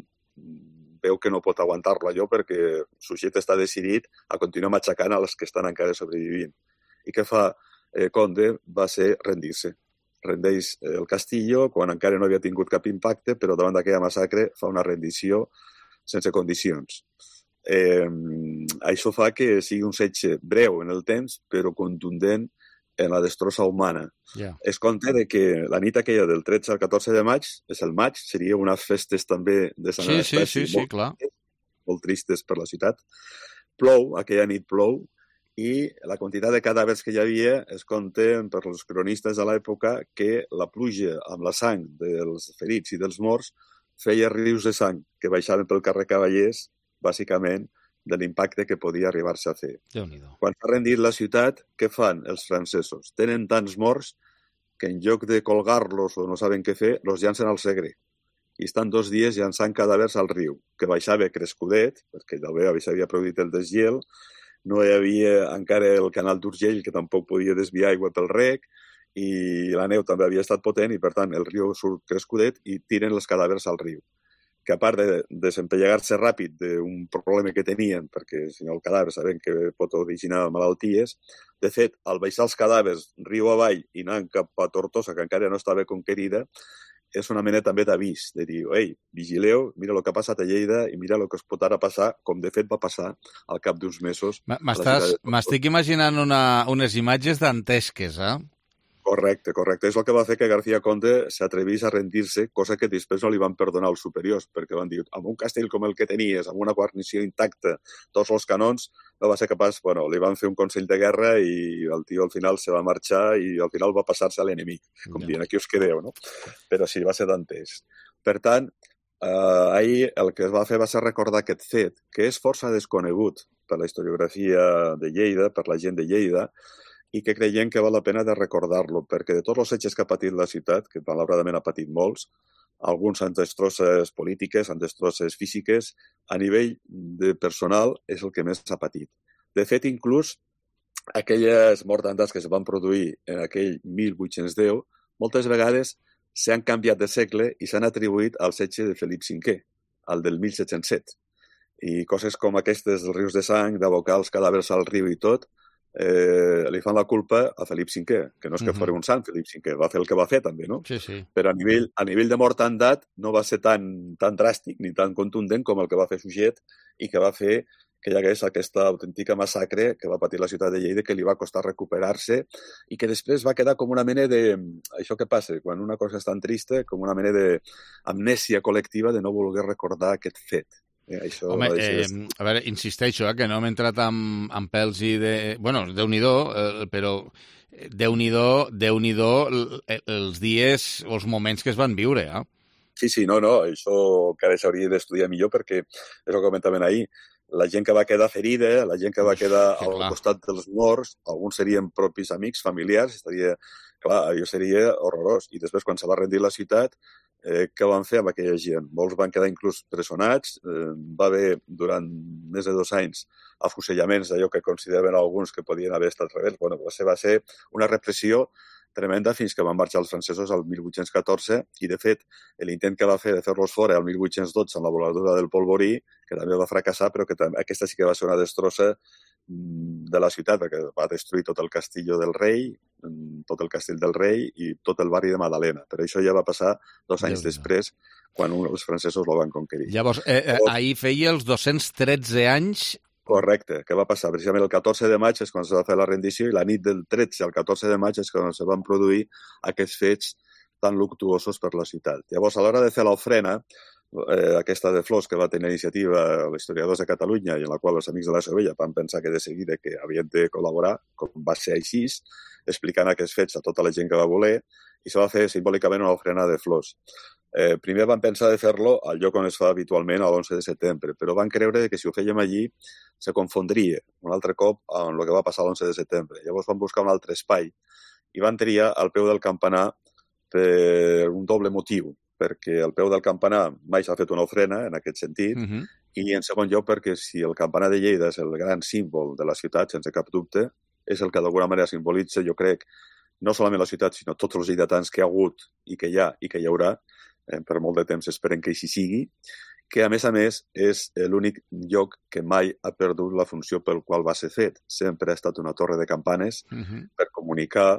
veu que no pot aguantar-lo allò perquè Suchet està decidit a continuar matxacant a les que estan encara sobrevivint. I què fa eh, Conde? Va ser rendir-se. Rendeix el castillo quan encara no havia tingut cap impacte, però davant d'aquella massacre fa una rendició sense condicions. Eh, això fa que sigui un setge breu en el temps, però contundent en la destrossa humana. Yeah. Es conta de que la nit aquella del tretze al catorze de maig, és el maig, seria unes festes també de Sant Sí, sí, Anastasi, sí, sí, molt, clar. molt tristes per la ciutat. Plou, aquella nit plou, i la quantitat de cadàvers que hi havia es compten per els cronistes de l'època que la pluja amb la sang dels ferits i dels morts feia rius de sang que baixaven pel carrer Cavallers, bàsicament, de l'impacte que podia arribar-se a fer. Déu-n'hi-do. Quan s'ha rendit la ciutat, què fan els francesos? Tenen tants morts que en lloc de colgar-los o no saben què fer, los llancen al Segre. I estan dos dies llançant cadàvers al riu, que baixava crescudet, perquè també s'havia produït el desgel, no hi havia encara el canal d'Urgell, que tampoc podia desviar aigua pel rec, i la neu també havia estat potent, i per tant el riu surt crescudet i tiren els cadàvers al riu. Que a part de desempellegar-se ràpid d'un problema que tenien, perquè si no el cadàver sabem que pot originar malalties, de fet, al baixar els cadàvers riu avall i anant cap a Tortosa, que encara no estava conquerida, és una mena també d'avís, de dir, ei, vigileu, mira el que ha passat a Lleida i mira el que es pot ara passar, com de fet va passar al cap d'uns mesos. M'estic imaginant una, unes imatges dantesques, eh? Correcte, correcte. És el que va fer que García Conde s'atrevís a rendir-se, cosa que després no li van perdonar els superiors, perquè van dir, amb un castell com el que tenies, amb una guarnició intacta, tots els canons, no va ser capaç, bueno, li van fer un consell de guerra i el tio al final se va marxar i al final va passar-se a l'enemic, com dient, aquí us quedeu, no? Però sí, va ser d'entès. Per tant, eh, ahir el que es va fer va ser recordar aquest fet, que és força desconegut per la historiografia de Lleida, per la gent de Lleida, i que creiem que val la pena de recordar-lo, perquè de tots els setges que ha patit la ciutat, que malauradament ha patit molts, alguns han destrosses polítiques, han destrosses físiques, a nivell de personal és el que més s'ha patit. De fet, inclús aquelles mortandats que es van produir en aquell mil vuit-cents deu, moltes vegades s'han canviat de segle i s'han atribuït al setge de Felip cinquè, al del mil set-cents set. I coses com aquestes dels rius de sang, d'abocar els cadàvers al riu i tot, Eh, li fan la culpa a Felip cinquè, que no és que Mhm. fos un sant, Felip cinquè, va fer el que va fer també, no? Sí, sí. Però a nivell, a nivell de mortandat no va ser tan, tan dràstic ni tan contundent com el que va fer Suchet i que va fer que hi hagués aquesta autèntica massacre que va patir la ciutat de Lleida, que li va costar recuperar-se i que després va quedar com una mena de... Això que passa, quan una cosa és tan trista, com una mena d'amnèsia col·lectiva de no voler recordar aquest fet. Eh, això Home, va eh, deixar... a veure, insisteixo, eh, que no hem entrat amb, amb pèls i de... Bueno, Déu-n'hi-do, eh, però Déu-n'hi-do, Déu-n'hi-do els dies o els moments que es van viure, eh? Sí, sí, no, no, això encara s'hauria d'estudiar millor perquè és el que comentaven ahir. la gent que va quedar ferida, la gent que va quedar al costat dels morts, alguns serien propis amics, familiars, estaria, clar, allò seria horrorós. I després, quan se va rendir la ciutat, eh, què van fer amb aquella gent? Molts van quedar inclús presonats, eh, va haver durant més de dos anys afusellaments d'allò que consideraven alguns que podien haver estat rebels. Bueno, va ser, va ser una repressió tremenda fins que van marxar els francesos al mil vuit-cents catorze i, de fet, l'intent que va fer de fer-los fora al mil vuit-cents dotze amb la voladura del Polvorí, que també va fracassar, però que també, aquesta sí que va ser una destrossa de la ciutat, perquè va destruir tot el castillo del rei, tot el castell del rei i tot el barri de Madalena. Però això ja va passar dos anys després, quan els francesos el van conquerir. Llavors, eh, eh, ahir feia els dos-cents tretze anys. Correcte. Què va passar? Precisament el catorze de maig és quan es va fer la rendició i la nit del tretze al catorze de maig és quan es van produir aquests fets tan luctuosos per la ciutat. Llavors, a l'hora de fer l'ofrena, eh, aquesta de flors que va tenir iniciativa els historiadors de Catalunya i en la qual els amics de la Sovella van pensar que de seguida que havien de col·laborar, com va ser així, explicant aquests fets a tota la gent que va voler, i se va fer simbòlicament una ofrena de flors. Eh, primer van pensar de fer-lo al lloc on es fa habitualment a l'onze de setembre, però van creure que si ho fèiem allí se confondria un altre cop amb el que va passar l'onze de setembre. Llavors van buscar un altre espai i van triar al peu del campanar per un doble motiu, perquè al peu del campanar mai s'ha fet una ofrena en aquest sentit, uh-huh. i en segon lloc perquè si el campanar de Lleida és el gran símbol de la ciutat, sense cap dubte, és el que d'alguna manera simbolitza, jo crec, no solament la ciutat, sinó tots els lleidatans que hi ha hagut i que hi ha i que hi haurà, eh, per molt de temps esperem que així sigui, que a més a més és l'únic lloc que mai ha perdut la funció pel qual va ser fet. Sempre ha estat una torre de campanes uh-huh. per comunicar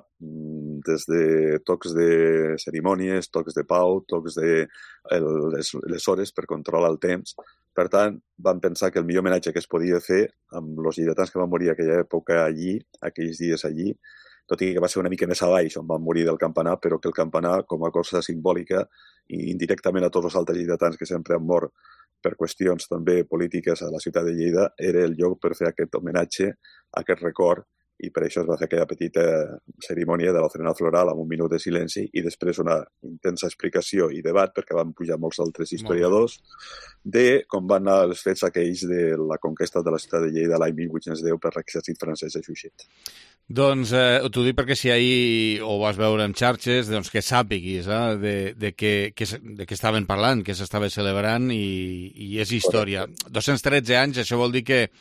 des de tocs de cerimònies, tocs de pau, tocs de les, les hores per controlar el temps. Per tant, van pensar que el millor homenatge que es podia fer amb els lleidatans que van morir a aquella època allí, aquells dies allí, tot i que va ser una mica més a baix on van morir del campanar, però que el campanar, com a cosa simbòlica, i indirectament a tots els altres lleidatans que sempre han mort per qüestions també polítiques a la ciutat de Lleida, era el lloc per fer aquest homenatge, aquest record, i per això es va fer aquella petita cerimònia de l'ofrena floral amb un minut de silenci i després una intensa explicació i debat, perquè van pujar molts altres historiadors, de com van anar els fets aquells de la conquesta de la ciutat de Lleida l'any mil vuit-cents deu per l'exèrcit francès de Juchet. Doncs eh, t'ho dic perquè si ahir ho vas veure en xarxes, doncs que sàpiguis eh, de, de, que, que, de què estaven parlant, que s'estava celebrant i, i és història. dos-cents tretze anys, això vol dir que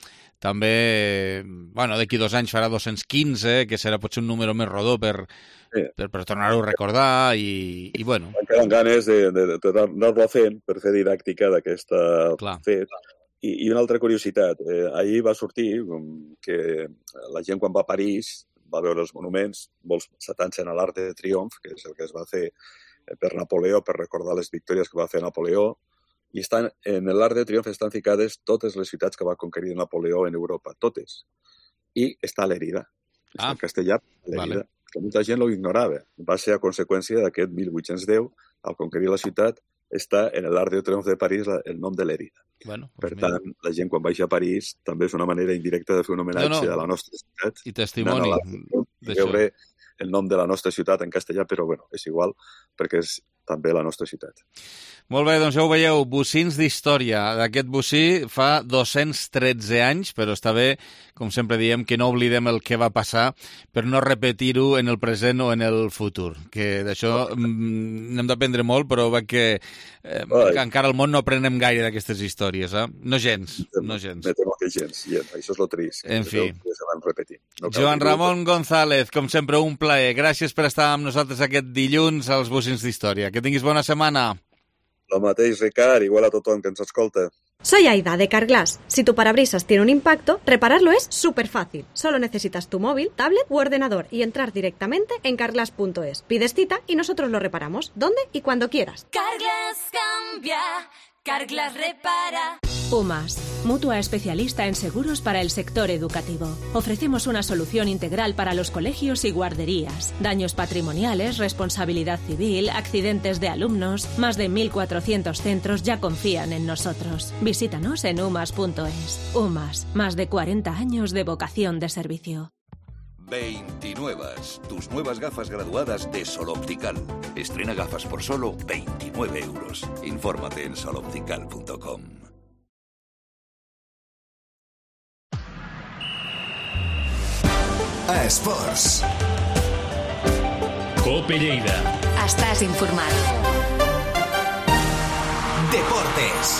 també, bueno, d'aquí dos anys farà dos-cents quinze, que serà potser un número més rodó per, sí. per, per tornar-ho a recordar i, i bueno. Em queden ganes de, de, de, de anar-lo fent per fer didàctica d'aquest fet. I, I una altra curiositat, eh, ahir va sortir que la gent quan va a París va veure els monuments, molts s'atansen a l'Arc de Triomf, que és el que es va fer per Napoleó, per recordar les victòries que va fer Napoleó, i estan, en l'Arc de Triomf estan ficades totes les ciutats que va conquerir Napoleó en Europa, totes. I està l'herida. Està ah, en castellà, l'herida. Vale. Que molta gent ho ignorava. Va ser a conseqüència d'aquest mil vuit-cents deu, al conquerir la ciutat, està en l'Arc de Triomf de París el nom de l'herida. Bueno, pues per tant, mira. La gent quan baixa a París també és una manera indirecta de fer un homenatge no, no. a la nostra ciutat. I testimoni d'això. Veure el nom de la nostra ciutat en castellà, però bueno, és igual perquè és també la nostra ciutat. Molt bé, doncs ja ho veieu, bocins d'història. D'aquest bocí fa dos-cents tretze anys, però està bé, com sempre diem, que no oblidem el que va passar per no repetir-ho en el present o en el futur. Que d'això n'hem d'aprendre molt, però veig que eh, encara al món no aprenem gaire d'aquestes històries, eh? No gens, no gens. Me temo que gens, gens. Això és lo trist. En fi. Que se van repetint. No Joan Ramon González, com sempre, un plaer. Gràcies per estar amb nosaltres aquest dilluns als bocins d'història. Que tinguis bona setmana. Lo mateix, Ricard, igual a tothom que ens escolta. Soy Aida, de Carglass. Si tu parabrisas tiene un impacto, repararlo es súper fácil. Solo necesitas tu móvil, tablet u ordenador y entrar directamente en carglass punto es. Pides cita y nosotros lo reparamos, donde y cuando quieras. Carglass cambia, Carglass repara. UMAS, mutua especialista en seguros para el sector educativo. Ofrecemos una solución integral para los colegios y guarderías. Daños patrimoniales, responsabilidad civil, accidentes de alumnos. Más de mil cuatrocientos centros ya confían en nosotros. Visítanos en umas punto es. UMAS, más de cuarenta años de vocación de servicio. veintinuevas, tus nuevas gafas graduadas de Sol Optical. Estrena gafas por solo veintinueve euros. Infórmate en sol optical punto com. a Esports. Cope Lleida. Estàs informat. Deportes.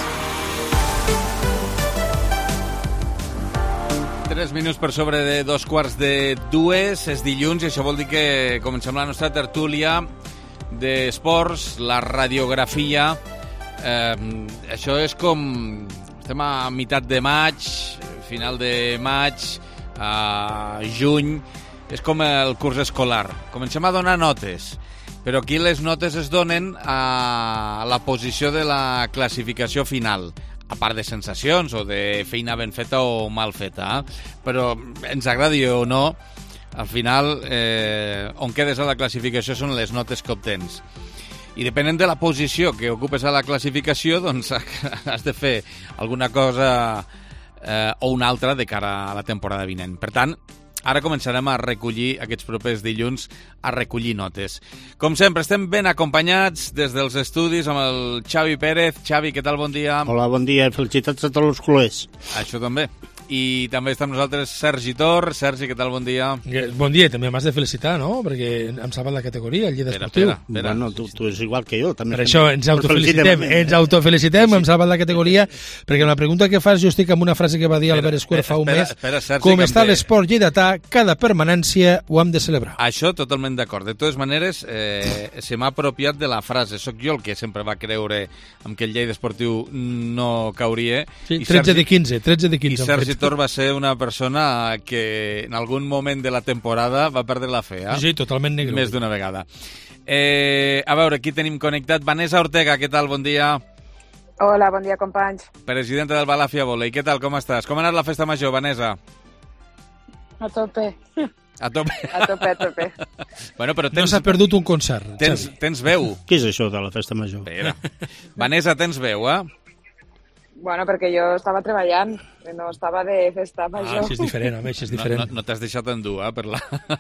Tres minuts per sobre de dos quarts de dues, és dilluns i això vol dir que comencem la nostra tertúlia d'esports, la radiografia. Eh, això és com... Estem a meitat de maig, final de maig, a juny, és com el curs escolar. Comencem a donar notes, però aquí les notes es donen a la posició de la classificació final, a part de sensacions o de feina ben feta o mal feta, eh? Però ens agradi o no, al final eh, on quedes a la classificació són les notes que obtens. I depenent de la posició que ocupes a la classificació, doncs has de fer alguna cosa eh, o una altra de cara a la temporada vinent. Per tant, ara començarem a recollir, aquests propers dilluns, a recollir notes. Com sempre, estem ben acompanyats des dels estudis amb el Xavi Pérez. Xavi, què tal? Bon dia. Hola, bon dia. Felicitats a tots els culers. Això també. I també està amb nosaltres Sergi Tor. Sergi, què tal? Bon dia. Bon dia, també m'has de felicitar, no? Perquè hem salvat la categoria, el Lleida Esportiu. Espera, espera. Bueno, tu, tu és igual que jo. També per això ens autofelicitem, ens autofelicitem, sí. Hem salvat la categoria, perquè la pregunta que fas jo estic amb una frase que va dir Albert Escuer fa un espera, mes. Espera, Sergi, com està de... l'esport lleidatà, cada permanència ho hem de celebrar. Això totalment d'acord. De totes maneres, eh, se m'ha apropiat de la frase. Soc jo el que sempre va creure amb que el Lleida Esportiu no cauria. Sí, tretze de quinze, tretze de quinze. I Sergi Tor va ser una persona que en algun moment de la temporada va perdre la fe, eh? Sí, totalment negre. Més d'una vegada. Eh, a veure, aquí tenim connectat Vanessa Ortega, què tal? Bon dia. Hola, bon dia, companys. Presidenta del Balàfia Volei, què tal? Com estàs? Com ha anat la festa major, Vanessa? A tope. A tope. A tope, a tope. Bueno, però tens... No s'ha perdut un concert. Tens, tens veu. Què és això de la festa major? Espera. Vanessa, tens veu, eh? Bueno, perquè jo estava treballant, no estava de festa major. Ah, això és diferent, home, això és diferent. No, no, no t'has deixat endur, eh, per la...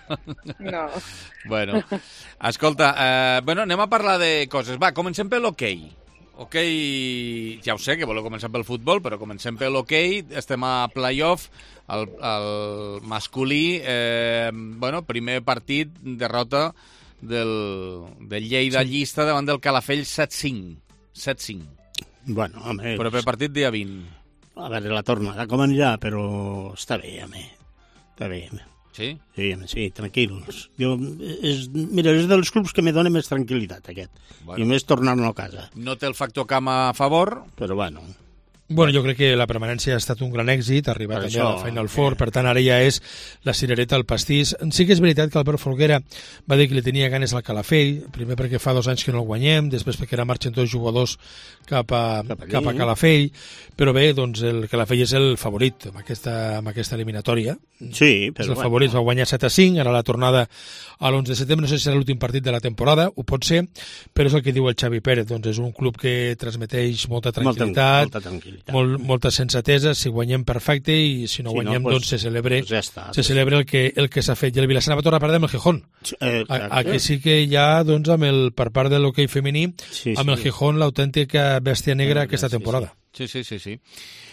No. Bueno, escolta, eh, bueno, anem a parlar de coses. Va, comencem per l'hoquei. Hoquei, ja ho sé que voleu començar pel futbol, però comencem per l'hoquei. Estem a playoff, el, el masculí, eh, bueno, primer partit, derrota del, del Lleida sí. Llista davant del Calafell set cinc. set cinc. Bueno, home... Però per partit dia vint. A veure, la tornada com anirà, però està bé, home. Està bé, home. Sí? Sí, home, sí, tranquils. Jo, és, mira, és dels clubs que me dona més tranquil·litat, aquest. Bueno. I més tornar-nos a casa. No té el factor camp a favor. Però bueno... Bueno, jo crec que la permanència ha estat un gran èxit, ha arribat també a la Final Four, per tant ara ja és la cirereta al pastís. Sí que és veritat que Albert Folguera va dir que li tenia ganes al Calafell, primer perquè fa dos anys que no el guanyem, després perquè ara marxen tots jugadors cap a, cap, cap a Calafell, però bé, doncs el Calafell és el favorit amb aquesta, amb aquesta eliminatòria. Sí, però és el favorit, bueno. Va guanyar set a cinc, ara la tornada a l'onze de setembre, no sé si serà l'últim partit de la temporada, ho pot ser, però és el que diu el Xavi Pérez, doncs és un club que transmeteix molta tranquil·litat, molta, molta tranquil·litat. Molt, molta sensatesa, si guanyem perfecte i si no si guanyem, no, pues, doncs se celebra, pues ja està, se celebra el que, el que s'ha fet. I el Vilassana va tornar a perdre amb el Gijón. Eh, Aquí sí que ja, doncs, amb el, per part de l'hoquei femení, sí, amb sí. el Gijón, l'autèntica bèstia negra eh, aquesta sí, temporada. Sí, sí, sí. sí.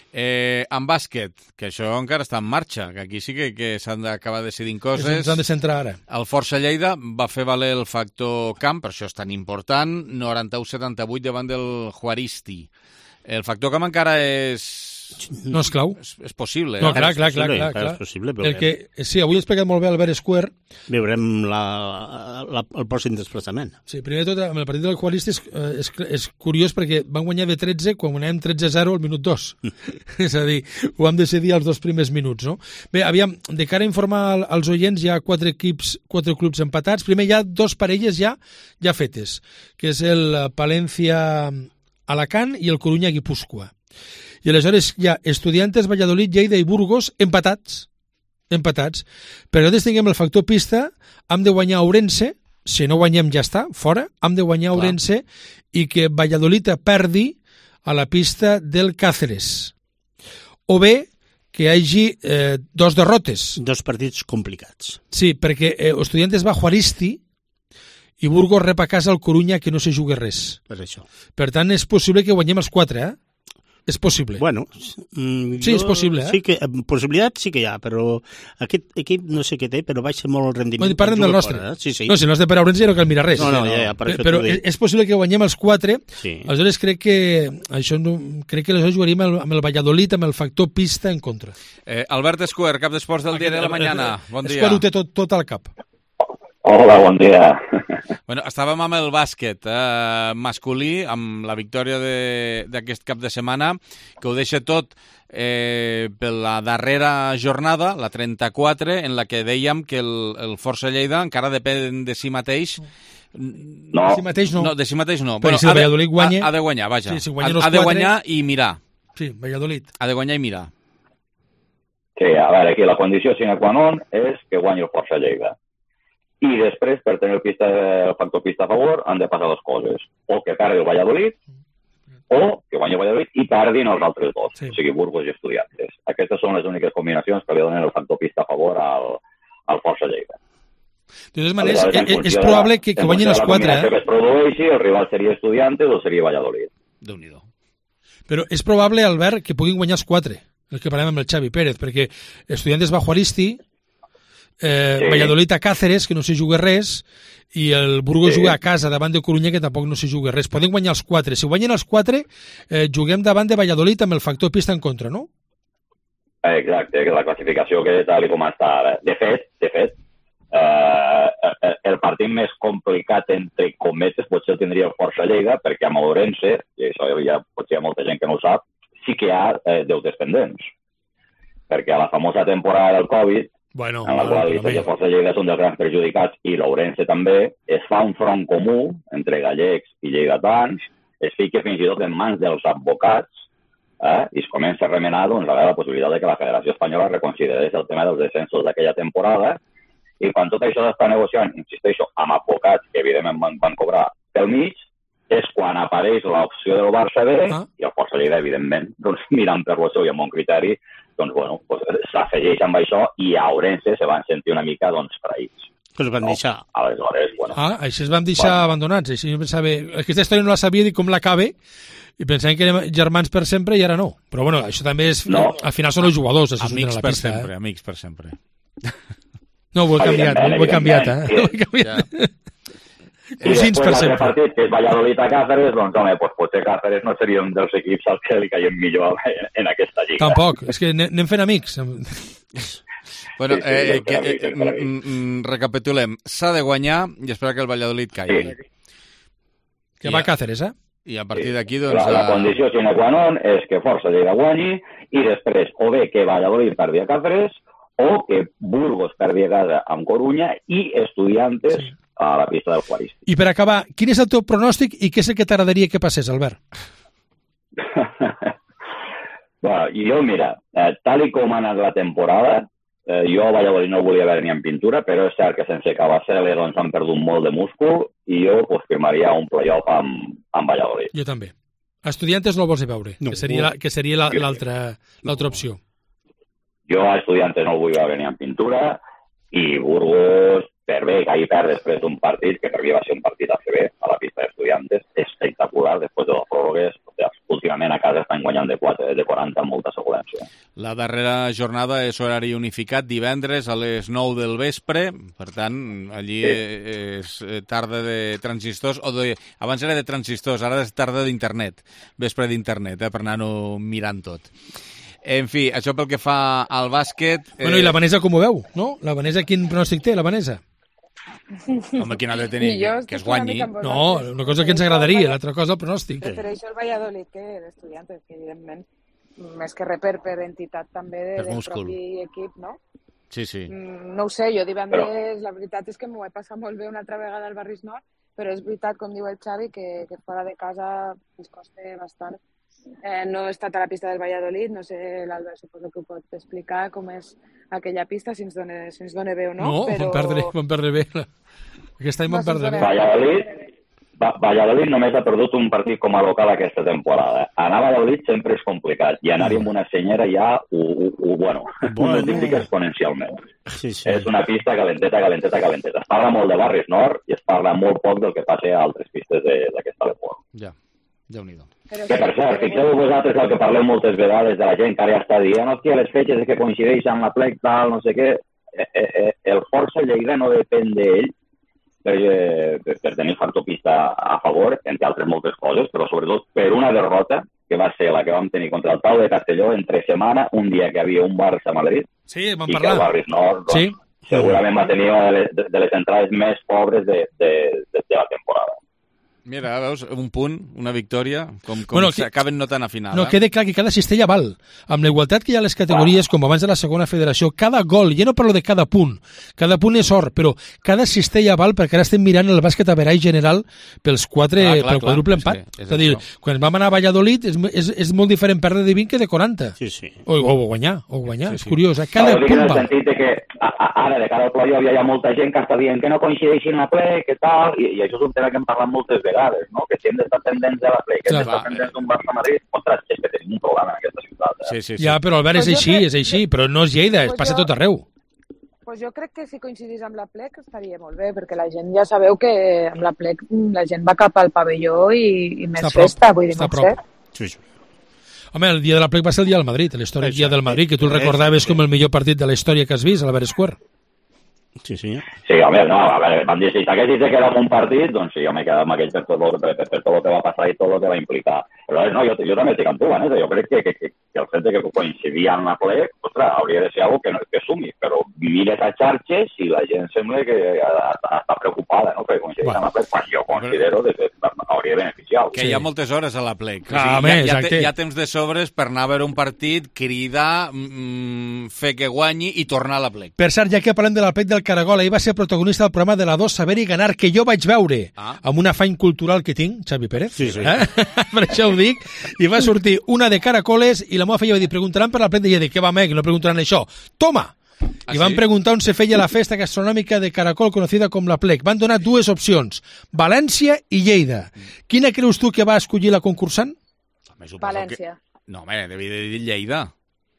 Eh, en bàsquet, que això encara està en marxa, que aquí sí que, que s'han d'acabar decidint coses. S'han de centrar ara. El Força Lleida va fer valer el factor camp, per això és tan important, noranta-u setanta-vuit davant del Juaristi. El factor camp encara és... No és clau. És, és possible. No, eh? clar, clar, clar, clar, clar. És possible, el que, sí, avui ha explicat molt bé Albert Escuer. Veurem la, la, el pròxim desplaçament. Sí, primer de tot, amb el partit del Juaristi és, és, és curiós perquè van guanyar de tretze quan guanyàvem tretze a zero al minut dos. És a dir, ho vam decidir als dos primers minuts, no? Bé, aviam, de cara a informar als oients, hi ha quatre equips, quatre clubs empatats. Primer hi ha dos parelles ja, ja fetes, que és el Palència Alacant i el Corunya Guipúscoa. I aleshores hi ha Estudiantes, Valladolid, Lleida i Burgos empatats. Empatats. Però nosaltres tinguem el factor pista, hem de guanyar Ourense, si no guanyem ja està, fora, hem de guanyar Clar. Ourense i que Valladolid perdi a la pista del Cáceres. O bé que hi hagi eh, dos derrotes. Dos partits complicats. Sí, perquè eh, Estudiantes va a Juaristi i Burgos rep a casa el Corunya que no se juga res. Per això. Per tant, és possible que guanyem els quatre, eh? És possible. Bueno, mm, sí, és possible, eh? Sí que, possibilitat sí que hi ha, però aquest equip no sé què té, però baixa molt el rendiment. No, parlem del nostre. Fora, eh? Sí, sí. No, si el nostre per Ourense ja no cal mirar res. No, no, ja, ja, per això però és possible que guanyem els quatre. Sí. Aleshores crec que això no, crec que aleshores jugaríem amb el, amb el Valladolid amb el factor pista en contra. Eh, Albert Escuer, cap d'esports del dia de la mañana. Bon dia. Escuer ho té tot, tot al cap. Hola, bon dia. Bueno, estàvem amb el bàsquet eh, masculí, amb la victòria d'aquest cap de setmana, que ho deixa tot eh, per la darrera jornada, la trenta-quatre, en la que dèiem que el, el Força Lleida encara depèn de si mateix. No. De si mateix no. No, de si mateix no. Però bueno, si el Valladolid guanya... Ha, ha de guanyar, vaja. Sí, si ha, ha de guanyar i mirar. Sí, Valladolid. Ha de guanyar i mirar. Sí, a veure, aquí la condició sine qua non és que guanyi el Força Lleida. I després, per tenir el, pista, el factor pista a favor, han de passar dues coses. O que perdi el Valladolid, o que guanyi el Valladolid i perdin els altres dos, sí. O sigui, Burgos i Estudiantes. Aquestes són les úniques combinacions que li donen el factor pista a favor al, al Força Lleida. De totes maneres, és, és probable que, que guanyin els quatre. Eh? Que es produeixi, el rival seria Estudiantes o seria Valladolid. Déu-n'hi-do. Però és probable, Albert, que puguin guanyar els quatre, el que parlem amb el Xavi Pérez, perquè Estudiantes va a Juaristi, Eh, sí. Valladolid a Cáceres, que no se juga res, i el Burgos sí. juga a casa davant de Corunya, que tampoc no se juga res. Poden guanyar els quatre. Si guanyen els quatre, eh, juguem davant de Valladolid amb el factor pista en contra, no? Exacte, que la classificació que tal com està ara. De fet, de fet, eh, el partit més complicat, entre cometes, potser el tindria el Força Lleida, perquè a Ourense, i això ja potser hi ha molta gent que no ho sap, sí que hi ha eh, deutes pendents. Perquè a la famosa temporada del Covid, Bueno, en la qual el Força Lleida és un dels grans perjudicats i l'Ourense també, es fa un front comú entre gallecs i lleidatans, es fica fins i tot en mans dels advocats eh, i es comença a remenar doncs, a la possibilitat de que la Federació Espanyola reconsiderés el tema dels descensos d'aquella temporada i quan tot això s'està negociant, insisteixo, amb advocats que evidentment van, van cobrar pel mig, és quan apareix l'opció del Barça B ah. i el Força Lleida, evidentment, doncs, mirant per lo seu i amb un criteri, doncs, bueno, pues, s'afegeix amb això i a Ourense se van sentir una mica, doncs, traïts. Que es van no? deixar. Aleshores, bueno... Ah, així es van deixar bueno. abandonats. Així jo pensava... Aquesta història no la sabia dir com l'acaba i pensàvem que érem germans per sempre i ara no. Però, bueno, això també és... No. Al final són els jugadors. Això amics la per pista, sempre, eh? amics per sempre. No, ho he canviat, ho he canviat, eh? Ho he canviat. Ja. Cosins per sempre. I partit, que és Valladolid a Cáceres, doncs, home, pues, potser Cáceres no seria un dels equips als que li caiem millor en, en aquesta lliga. Tampoc, és que anem fent amics. Bueno, eh, que, eh, mm, recapitulem. S'ha de guanyar i esperar que el Valladolid caigui. Sí. Que va a Cáceres, eh? I a partir d'aquí, doncs... La, la condició sine qua non és que Força Lleida guanyi i després o bé que Valladolid perdi a Cáceres o que Burgos perdi a casa amb Corunya i Estudiantes sí. a la pista del Juaristi. I per acabar, quin és el teu pronòstic i què és el que t'agradaria que passés, Albert? Bueno, jo, mira, eh, tal i com ha anat la temporada, eh, jo a Valladolid no volia veure ni en pintura, però és cert que sense Cabacele doncs, han perdut molt de múscul i jo pues, firmaria un playoff amb, amb Valladolid. Jo també. A Estudiantes no el vols veure, no, que seria, la, que seria la, l'altra, l'altra opció. Jo a Estudiantes no el vull veure ni en pintura i Burgos, per bé que ahir perd després d'un partit, que per mi va ser un partit A C B a la pista d'Estudiantes, espectacular, després de les pròrrogues, o sigui, últimament a casa estan guanyant de, quatre, de quaranta amb molta assegurança. La darrera jornada és horari unificat, divendres a les nou del vespre, per tant, allí sí. és tarda de transistors, o de, abans era de transistors, ara és tarda d'internet, vespre d'internet, eh, per anar-ho mirant tot. En fi, això pel que fa al bàsquet... Eh... Bueno, i la Vanessa com ho veu, no? La Vanessa quin pronòstic té, la Vanessa? Home, quin ha de tenir? Que es guanyi. No, una cosa que ens agradaria, l'altra cosa el pronòstic. Prefereixo el Valladolid que l'Estudiantes, que evidentment, més que res per, per entitat també de, del propi equip, no? Sí, sí. No ho sé, jo divendres, la veritat és que m'ho he passat molt bé una altra vegada al Barris Nord, però és veritat, com diu el Xavi, que, que fora de casa ens costa bastant. Eh, no he estat a la pista del Valladolid, no sé, l'Albert suposo que ho pot explicar com és aquella pista, si ens dona, si ens dona bé o no. No, però... vam perdre, vam perdre bé. Aquest any vam perdre bé. Valladolid, Valladolid només ha perdut un partit com a local aquesta temporada. Anar a Valladolid sempre és complicat i anar-hi amb una senyera ja ho, ho, ho bueno, ho multiplica exponencialment. Sí, sí. És una pista calenteta, calenteta, calenteta. Es parla molt de Barris Nord i es parla molt poc del que passa a altres pistes d'aquesta Leport. Ja, Déu-n'hi-do. Que, per cert, fixeu vosaltres el que parleu moltes vegades de la gent que ara ja està dient, hòstia, les fetges que coincideixen amb la plec, tal, no sé què. Eh, eh, el Força Lleida no depèn d'ell per, per tenir factor pista a favor, entre altres moltes coses, però sobretot per una derrota que va ser la que vam tenir contra el Pau de Castelló entre setmana, un dia que havia un Barça a Madrid, sí, vam i parlar. que el Barris Nord doncs, sí. segurament va tenir una de les, de les entrades més pobres de, de, de, de la temporada. Mira, veus, un punt, una victòria, com, com Bueno, s'acaben notant a final. No, eh? queda clar que cada cistella val. Amb la igualtat que hi ha a les categories, com abans de la segona federació, cada gol, ja no parlo de cada punt, cada punt és or, però cada cistella val, perquè ara estem mirant el bàsquet a verall general pels quatre, Clar, clar, pel quadruple clar, empat. és que és és a dir, això. quan vam anar a Valladolid és, és, és molt diferent perdre de vint que de quaranta. Sí, sí. O, o guanyar, o guanyar, Sí, és sí. curiós. Eh? Cada Però dic en punt el val. sentit de que a, a, ara, de cara al playoff, hi ha molta gent que està dient que no coincideixin la plec, que tal, i, i això és un tema que hem parlat moltes vegades, no? Que si hem d'estar pendents de la plec, que hem Clar. d'estar pendents d'un Barça-Madrid, ostres, és que tenim un problema en aquesta ciutat. Eh? Sí, sí, sí. Ja, però Albert, és Pues jo així, crec- és així, però no és Lleida, es Pues passa jo- tot arreu. Pues jo crec que si coincidís amb la plec estaria molt bé, perquè la gent ja sabeu que amb la plec la gent va cap al pavelló i, i més Està a prop, festa, vull dir, està a no prop. sé. Sí, sí. Home, el dia de la plec va ser el dia del Madrid, l'històric dia del Madrid, que tu el recordaves com el millor partit de la història que has vist, a l'Albert Square. Sí, senyor. Sí, home, no, a veure, vam dir, si s'hagués dit que era un partit, doncs sí, jo m'he quedat amb aquell per tot, el, per, per, per tot el que va passar i tot el que va implicar. Però no, jo, jo també estic amb tu, Vanessa, jo crec que, que, que, que el fet de que coincidia en la plec, ostres, hauria de ser algo que, no, que sumi, però mires a xarxes i la gent sembla que està, està preocupada, no?, que coincideix en la plec, quan jo considero que hauria de beneficiar. Que hi ha moltes hores a la plec. Clar, o sigui, home, hi, ha, hi, ha, exacte. te- hi ha temps de sobres per anar a veure un partit, cridar, mm, fer que guanyi i tornar a la plec. Per cert, ja que parlem de la plec del Caragol, ahir va ser protagonista del programa de la dos Saber i Ganar, que jo vaig veure Ah. amb un afany cultural que tinc, Xavi Pérez, Sí, sí. eh? per això ho dic, i va sortir una de caracoles i la meva filla va dir, preguntaran per la plec, i jo dic, què va, me, que no preguntaran això. Toma! Ah, I van sí? preguntar on se feia la festa gastronòmica de Caracol, conocida com la plec. Van donar dues opcions, València i Lleida. Quina creus tu que va escollir la concursant? Home, suposo València. Que... No, home, devia de dir Lleida.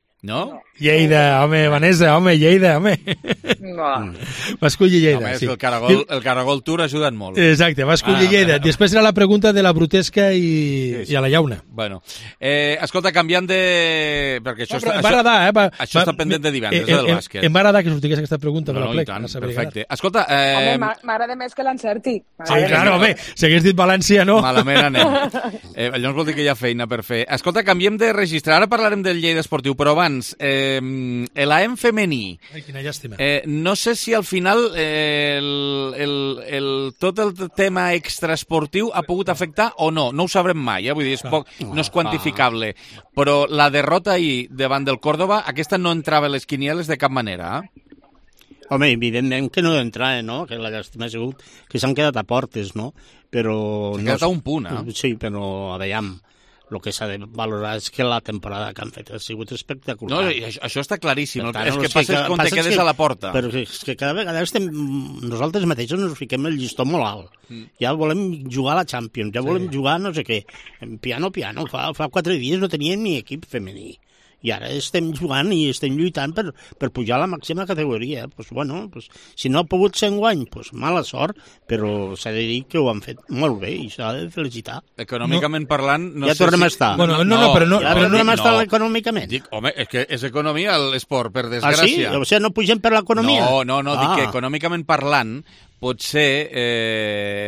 No? Lleida, home, Vanessa, home, Lleida, home. No. Va escollir Lleida, Home, és sí. que el Caragol, el Caragol Tour ha ajudat molt. Exacte, va escollir Ah, Lleida. ah, Després era la pregunta de la Brutesca i, Sí, sí. i a la Llauna. Bueno, eh, escolta, canviant de... Perquè això, No, però està, em va agradar, eh? Va, això va, està pendent de divendres, eh, eh, del eh, bàsquet. Em va agradar que sortís aquesta pregunta de No, la no, plec. i tant, a saber perfecte. Escolta, eh, Home, m'a- m'agrada més que l'encerti. Sí, claro, home, si hagués dit València, no. malament anem. Eh, llavors vol dir que hi ha feina per fer. Escolta, canviem de registre. Ara parlarem del Lleida Esportiu, però abans, eh, l'A M femení. Ai, quina llàstima. Eh, no sé si al final eh, el, el, el, tot el tema extraesportiu ha pogut afectar o no. No ho sabrem mai, eh? Vull dir, és poc, no és quantificable. Però la derrota ahir davant del Córdoba, aquesta no entrava a les quinieles de cap manera. Eh? Home, evidentment que no d'entrar, no? Que la llàstima ha sigut que s'han quedat a portes, no? Però... S'han no quedat a un punt, eh? Sí, però, a veure, el que s'ha de valorar és que la temporada que han fet ha sigut espectacular. No, i això, això està claríssim. Per tant, és no, que sí, passa que- quan te passa quedes que- a la porta. Però és que cada vegada estem, nosaltres mateixos ens fiquem el llistó molt alt. Mm. Ja volem jugar a la Champions, ja volem jugar no sé què. Piano, piano. Fa, fa quatre dies no teníem ni equip femení. I ara estem jugant i estem lluitant per, per pujar a la màxima categoria. Pues, bueno, pues, si no ha pogut ser enguany, pues, mala sort, però s'ha de dir que ho han fet molt bé i s'ha de felicitar. Econòmicament parlant... No ja sé tornem si... a estar. Bueno, no, no, però no- Ja però tornem no- a estar no. econòmicament. Dic, home, és que és economia l'esport, per Ah, sí? desgràcia. O sigui, no pugem per l'economia? No, no, no, ah. dic que econòmicament parlant potser eh,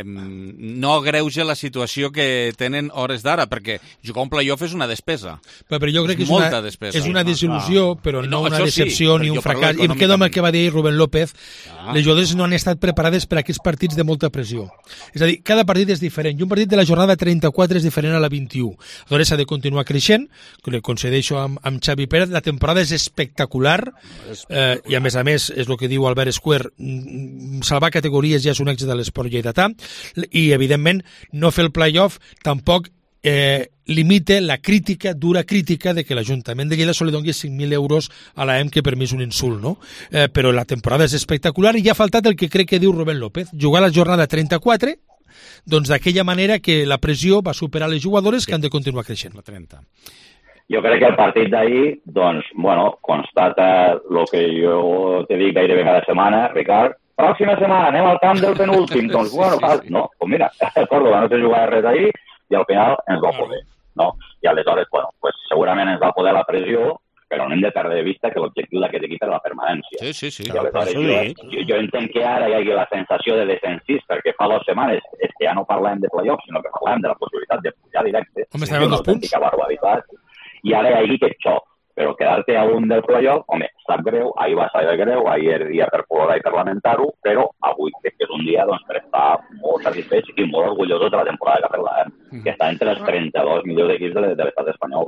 no agreuja la situació que tenen hores d'ara, perquè jugar un play-off és una despesa. Però, però jo crec que és molta una, despesa. és una desil·lusió, Ah. però no, No, una això sí, decepció però ni un jo parlo fracàs. I em quedo amb el que va dir Rubén López. Ah. Les jugadores no han estat preparades per a aquests partits de molta pressió. És a dir, cada partit és diferent. I un partit de la jornada trenta-quatre és diferent a la vint-i-u. Aleshores s'ha de continuar creixent, que li concedeixo amb, amb Xavi Pérez. La temporada és espectacular eh, i, a més a més, és el que diu Albert Square, mm, salvar categories ja és un èxit de l'esport lleidatà i, evidentment, no fer el play-off tampoc eh, limita la crítica, dura crítica, de que l'Ajuntament de Lleida se li doni cinc mil euros a l'A E M, que per mi és un insult, no? Eh, però la temporada és espectacular i ja ha faltat el que crec que diu Rubén López, jugar la jornada trenta-quatre, doncs d'aquella manera que la pressió va superar les jugadores que han de continuar creixent. La trenta. Jo crec que el partit d'ahir, doncs, bueno, constata el que jo te dic gairebé cada setmana, Ricard. Pròxima setmana anem al camp del penúltim. Doncs, bueno, sí, sí. no, doncs mira, el Córdoba no se jugava res ahir i al final ens va poder. no? I aleshores, bueno, pues segurament ens va poder la pressió, però no hem de perdre de vista que l'objectiu d'aquest equip era la permanència. Sí, sí, sí. I aleshores, jo, jo, jo entenc que ara hi hagi la sensació de descensís, perquè fa dues setmanes és que ja no parlem de play-off, sinó que parlem de la possibilitat de pujar directe. Home, estaven dos punts. Barbaritat. I ara hi hagi aquest xoc. Però quedar-te a un del play-off, home, sap greu, ahir va ser greu, ahir era dia per plorar i per lamentar-ho, però avui crec que és un dia doncs, per estar molt satisfets i molt orgullosos de la temporada que arreglarem, mm. que està entre els trenta-dos millors equips de l'estat espanyol.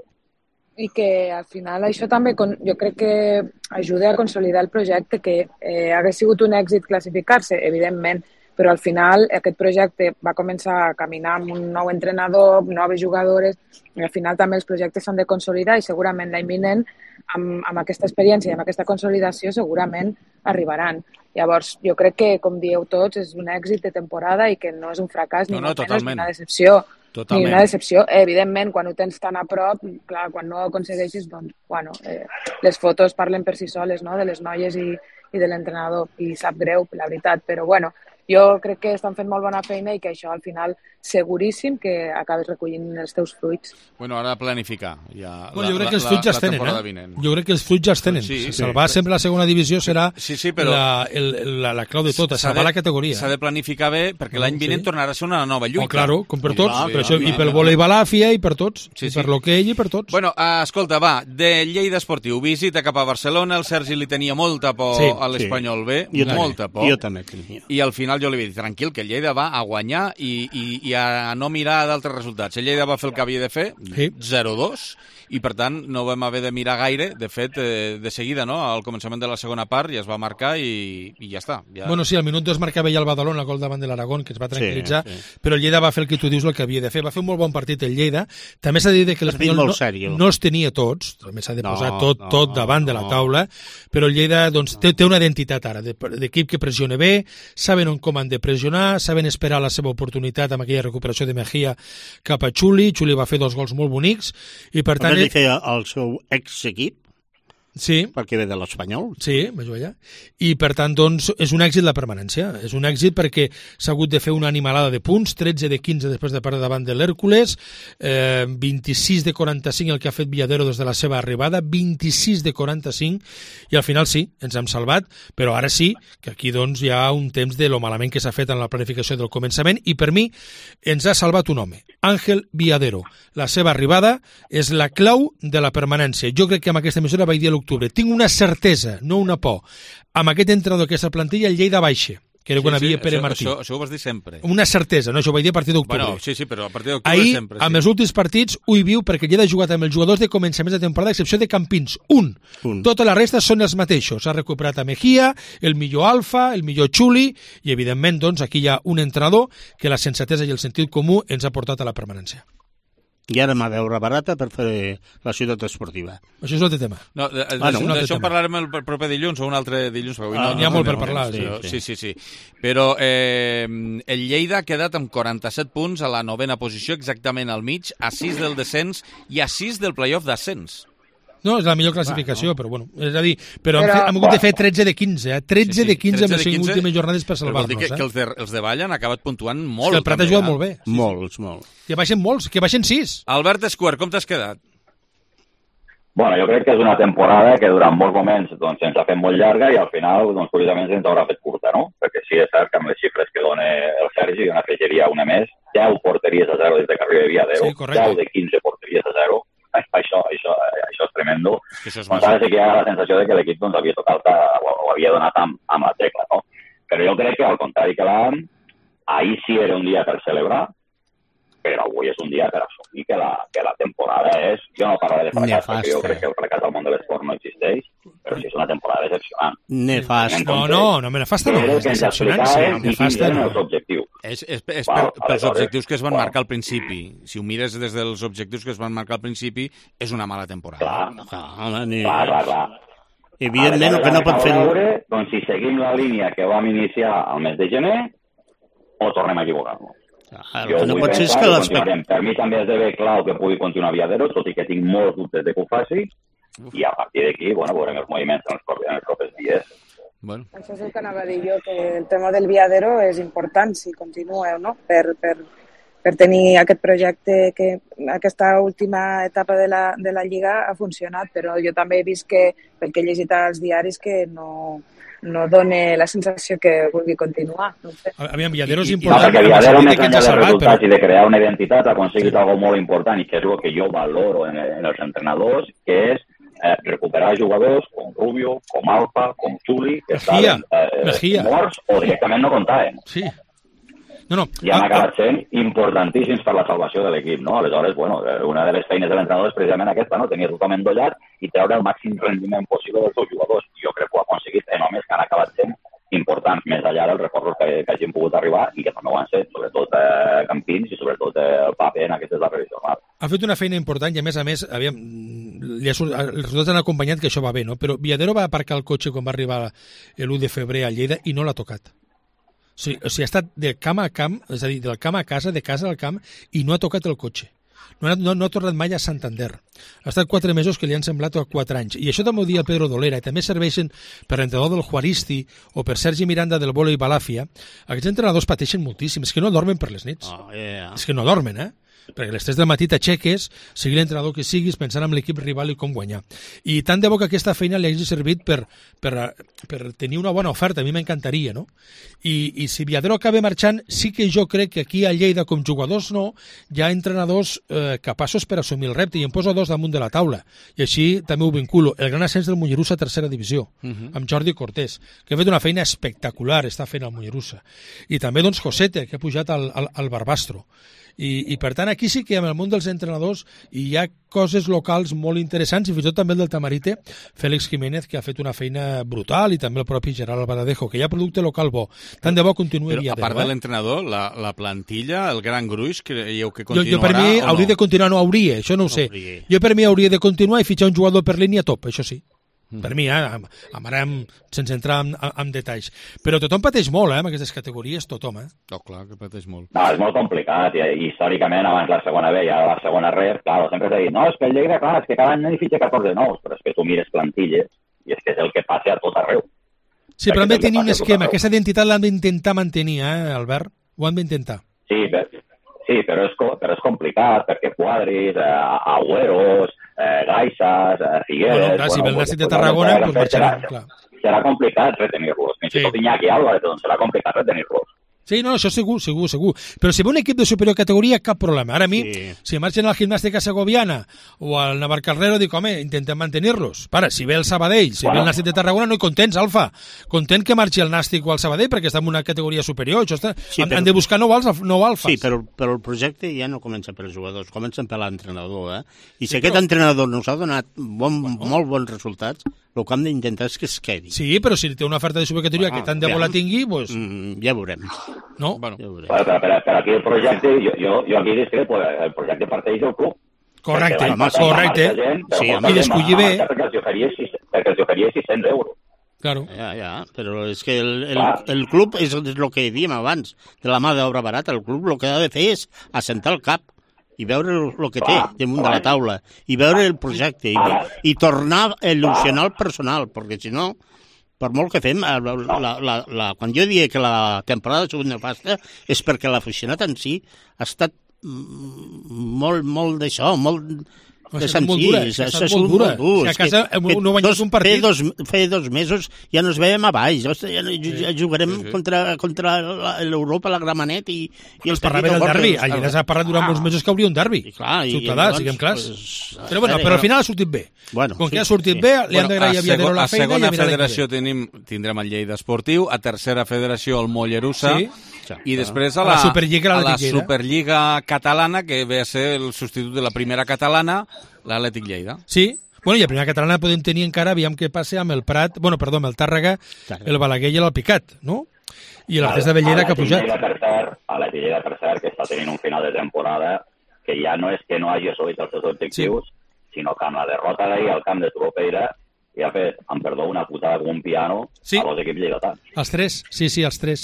I que al final això també jo crec que ajuda a consolidar el projecte, que eh, hagués sigut un èxit classificar-se, evidentment, però al final aquest projecte va començar a caminar amb un nou entrenador, noves jugadores, i al final també els projectes s'han de consolidar i segurament l'any vinent, amb, amb aquesta experiència i amb aquesta consolidació, segurament arribaran. Llavors, jo crec que, com dieu tots, és un èxit de temporada i que no és un fracàs, ni, no, no, menys, ni una decepció. Totalment. Ni una decepció. Evidentment, quan ho tens tan a prop, clar, quan no ho aconsegueixes, doncs, bueno, eh, les fotos parlen per si soles, no?, de les noies i, i de l'entrenador, i sap greu, la veritat, però bueno, jo crec que estan fent molt bona feina i que això al final seguríssim que acabes recollint els teus fruits. Bueno, ara planificar. Ja bueno, jo crec la, que els fruits ja els tenen, eh? Vinent. Jo crec que els fruits ja els tenen. Sí, sí, salvar sí. sempre la segona divisió serà sí, sí, però la, el, la, la clau de tot, salvar de, la categoria. S'ha de planificar bé perquè l'any vinent sí. tornarà a ser una nova lluita. Oh, claro, com per tots. Sí, per això, I pel voleibol A F I A i per tots. Sí, sí. I per l'hoquei i per tots. Bueno, uh, escolta, va, de Lleida Esportiu, visita cap a Barcelona, el Sergi li tenia molta por sí, a l'Espanyol sí. B, jo molta també. por. Jo també tenia. I al final jo li vaig dir, tranquil, que el Lleida va a guanyar i, i, i a no mirar d'altres resultats. El Lleida va fer el que havia de fer, sí. zero dos, i per tant no vam haver de mirar gaire. De fet, eh, de seguida, no? Al començament de la segona part ja es va marcar i, i ja està. Ja... Bueno, sí, al minut dos marcava ja el Badalona, el gol davant de l'Aragón, que es va tranquil·litzar, sí, sí. però el Lleida va fer el que tu dius el que havia de fer. Va fer un molt bon partit el Lleida. També s'ha dit que l'Espanyol no, no els tenia tots, també s'ha de posar no, tot, no, tot davant no. de la taula, però el Lleida doncs, té, té una identitat ara d'equip que pressiona bé, saben on com han de pressionar, saben esperar la seva oportunitat amb aquella recuperació de Mejía cap a Xuli. Xuli va fer dos gols molt bonics i per tant... També li feia el seu ex-equip, sí. perquè ve de l'Espanyol. Sí, vaig allà. I per tant, doncs, és un èxit la permanència. És un èxit perquè s'ha hagut de fer una animalada de punts, tretze de quinze després de perdre davant de l'Hèrcules, eh, vint-i-sis de quaranta-cinc el que ha fet Villadero des de la seva arribada, vint-i-sis de quaranta-cinc, i al final sí, ens hem salvat, però ara sí, que aquí doncs hi ha un temps de lo malament que s'ha fet en la planificació del començament, i per mi ens ha salvat un home, Ángel Villadero. La seva arribada és la clau de la permanència. Jo crec que amb aquesta emissora vaig dir a l'octubre, tinc una certesa, no una por, amb aquest entrenador que és la plantilla, el Lleida baixa, que era sí, quan sí, havia Pere això, Martí. Això, això ho vas dir sempre. Una certesa, no? Això ho vaig dir a partir d'octubre. Bueno, sí, sí, però a partir d'octubre Ahir, sempre. Sí. amb els últims partits, ho hi viu perquè el Lleida ha jugat amb els jugadors de començaments de temporada, a excepció de Campins. Un. Un. Tota la resta són els mateixos. Ha recuperat a Mejía, el millor Alfa, el millor Xuli, i evidentment, doncs, aquí hi ha un entrenador que la sensatesa i el sentit comú ens ha portat a la permanència. I ara m'ha d'eure barata per fer la ciutat esportiva. Això és un altre tema. No, bueno, d'això en parlarem el proper dilluns o un altre dilluns. Però avui ah, no, n'hi ha no, molt no, per parlar. Sí, sí, sí. sí, sí. Però eh, el Lleida ha quedat amb quaranta-set punts a la novena posició, exactament al mig, a sis del descens i a sis del playoff d'ascens. No, és la millor classificació, bueno, no. però bueno, és a dir, però, però hem hagut de fer tretze de quinze, eh? tretze sí, sí, de quinze amb les cinc últimes jornades per salvar-nos. Però vol dir que, eh? que els, de, els de Vall han acabat puntuant molt. És que el Prat ha jugat molt bé. Sí, molts, sí. molts. Que baixen molts, que baixen sis. Albert Escuer, com t'has quedat? Bueno, jo crec que és una temporada que durant molts moments doncs, ens ha fet molt llarga i al final, doncs, curiosament, se'ns haurà fet curta, no? Perquè sí, és cert que amb les xifres que dona el Sergi, jo n'afegiria una més, deu porteries a zero des de que arriba Villadero, sí, deu de quinze porteries a zero, això, això, això és tremendo. Això és doncs ara sí que hi ha la sensació de que l'equip doncs, havia tocat o, o havia donat amb, amb la tecla, no? Però jo crec que al contrari que l'any, ahir sí era un dia per celebrar, però avui és un dia per assumir que la, que la temporada és... Jo no parlaré de fracàs, Nefasta. Perquè jo crec que el fracàs al món de l'esport no existeix, però sí és una temporada decepcionant. Nefasta. No, no, no me nefasta no, és decepcionant, sí, nefasta no. Els objectius. És, és, és per, pels objectius que es van marcar al principi. Si ho mires des dels objectius que es van marcar al principi, és una mala temporada. Clar, clar, clar, clar, clar. Evidentment, el que no pot fer... Veure, doncs, si seguim la línia que vam iniciar al mes de gener, o tornem a equivocar-nos. El que no pot ser és que l'aspecte... Per mi també és de bé clau que pugui continuar Villadero, tot i que tinc molts dubtes de que ho faci, i a partir d'aquí, bueno, veurem els moviments en els propers, en els propers dies. Bueno. Això és el que anava a dir jo, que el tema del Villadero és important si continueu, no? Per, per, per tenir aquest projecte que aquesta última etapa de la, de la Lliga ha funcionat, però jo també he vist que, pel que he llegit als diaris, que no, no dona la sensació que vulgui continuar. No sé. Aviam, Villadero és No, important. perquè Villadero, més enllà dels salvat, resultats però... i de crear una identitat, ha aconseguit algo molt important i que és el que jo valoro en, en els entrenadors, que és eh, recuperar jugadors com Rubio, com Alfa, com Xuli, que Mejía, estaven eh, Mejía. morts o directament no comptaven. Sí. No, no. I han acabat sent importantíssims per la salvació de l'equip, no? Aleshores, bueno, una de les feines de l'entrenador és precisament aquesta, no? Tenir tothom endollat i treure el màxim rendiment possible dels seus jugadors. Jo crec que ho ha aconseguit en homes que han acabat sent importants, més enllà dels reforços que, que hagin pogut arribar i que també ho han set, sobretot eh, Campins i sobretot eh, el Pape en aquestes darreres jornades. Ha fet una feina important i, a més a més, aviam, li ha, els resultats han acompanyat que això va bé, no? Però Villadero va aparcar el cotxe quan va arribar l'u de febrer a Lleida i no l'ha tocat. O sigui, o sigui, ha estat de camp a camp, és a dir, del camp a casa, de casa al camp, i no ha tocat el cotxe. No ha, no, no ha tornat mai a Santander. Ha estat quatre mesos que li han semblat a quatre anys. I això també ho dia Pedro Dolera, i també serveixen per l'entrenador del Juaristi o per Sergi Miranda del Vólei Balàfia. Aquests entrenadors pateixen moltíssim, és que no dormen per les nits. Oh, yeah. És que no dormen, eh? Perquè a les tres del matí t'aixeques, sigui l'entrenador que siguis, pensant en l'equip rival i com guanyar. I tant de bo que aquesta feina li hagi servit per, per, per tenir una bona oferta, a mi m'encantaria, no? I, I si Villadero acaba marxant, sí que jo crec que aquí a Lleida, com jugadors no, hi ha entrenadors eh, capaços per assumir el repte, i em poso dos damunt de la taula, i així també ho vinculo. El gran ascens del Mollerussa a tercera divisió, uh-huh. amb Jordi Cortés, que ha fet una feina espectacular, està fent el Mollerussa. I també, doncs, Josete, que ha pujat al, al, al Barbastro. I, i per tant aquí sí que en el món dels entrenadors hi ha coses locals molt interessants, i fins i tot també el del Tamarite, Félix Jiménez, que ha fet una feina brutal, i també el propi Gerard Albaladejo, que hi ha producte local bo. Tant de bo continuï Però, Villadero. a part de eh? l'entrenador, la, la plantilla, el gran gruix, creieu que continuarà jo, jo per mi o hauria no? de continuar, no hauria, això no ho sé. Hauria. Jo per mi hauria de continuar i fitxar un jugador per línia top, això sí. Per mi, eh? Amb, amb ara, amb, sense entrar en, en detalls. Però tothom pateix molt, eh? Amb aquestes categories, tothom, eh? Oh, clar, que pateix molt. No, és molt complicat, i, i històricament, abans la segona B i ara la segona res, clar, sempre s'ha dit, no, és que el Lleida, clar, és que cada any n'hi fitxa catorze nous, però és que tu mires plantilles, i és que és el que passa a tot arreu. Sí, però hem de tenir un esquema, aquesta identitat l'han d'intentar mantenir, eh, Albert? Ho han d'intentar. Sí, però, sí però, és, però és complicat, perquè quadris, eh, agüeros, eh, gaisas, eh, Figueres... Bueno, clar, si ve el Nàstic de Tarragona, doncs marxarà, clar. Serà complicat retenir-los. Fins i tot Iñaki Álvarez, doncs serà complicat retenir-los. Sí, no, això segur, segur, segur. Però si ve un equip de superior categoria, cap problema. Ara a mi, sí. si marxen al Gimnàstica Segoviana o al Navarcarrero, dic, home, intentem mantenir-los. Para, si ve el Sabadell, si bueno. ve el Nàstic de Tarragona, no hi contents, Alfa. Content que marxi el Nàstic o el Sabadell perquè està en una categoria superior. Això està... sí, però... Han de buscar nou, alfa, nou alfas. Sí, però, però el projecte ja no comença per els jugadors, comença per l'entrenador. Eh? I si sí, aquest però... entrenador nos ha donat bon, bueno. molt bons resultats, el que hem d'intentar és que es quedi. Sí, però si té una oferta de supercategoria ah, que tant de bo la tingui, doncs... Mm, ja veurem. No? Bueno. Ja veurem. Però, però, però, però aquí el projecte, jo, jo, jo aquí discrepo, el projecte parteix del club. Correcte, correcte. Gent, sí, i d'escollir bé. Perquè els oferia sis-cents euros. Claro. Ja, ja, però és que el, el, el club és el que dèiem abans, de la mà d'obra barata. El club el que ha de fer és assentar el cap i veure el que té damunt de la taula, i veure el projecte, i, i tornar a il·lusionar el personal, perquè si no, per molt que fem, la, la, la, la, quan jo dic que la temporada ha sigut nefasta, és perquè l'aficionat en si ha estat molt, molt d'això, molt de senzill. Ha estat molt dura. Si a casa no guanyes un partit... Feia dos, feia dos mesos ja nos veiem a baix, ja, ja jugarem sí, sí. contra, contra l'Europa, la Gramenet i, i el partit del derbi. Allà s'ha parlat durant molts mesos que hauria un derbi. Ciutadà, siguem clars. Pues, però, bueno, però al final ha sortit bé. Bueno, Com sí, que ha sortit sí. bé, li han d'agrair a Villadero la feina. A segona federació tenim, tindrem el Lleida Esportiu, a tercera federació el Mollerussa, sí. i després a la, a la, Superliga, a la Superliga Catalana, que ve a ser el substitut de la primera catalana, l'Atlètic Lleida. Sí, bueno, i a primera catalana podem tenir encara, aviam què passa amb el Prat, bueno, perdó, amb el Tàrrega, el Balaguer i l'Alpicat, no? I l'Artés de Bellera que ha pujat. A la Lleida, per cert, que està tenint un final de temporada que ja no és que no hagi assolit els seus objectius, sí. sinó que amb la derrota d'ahir al camp de Tropeira i ha fet, em perdó, una putada com un piano sí. a los equips lleidatans. Els tres, sí, sí, els tres, sí.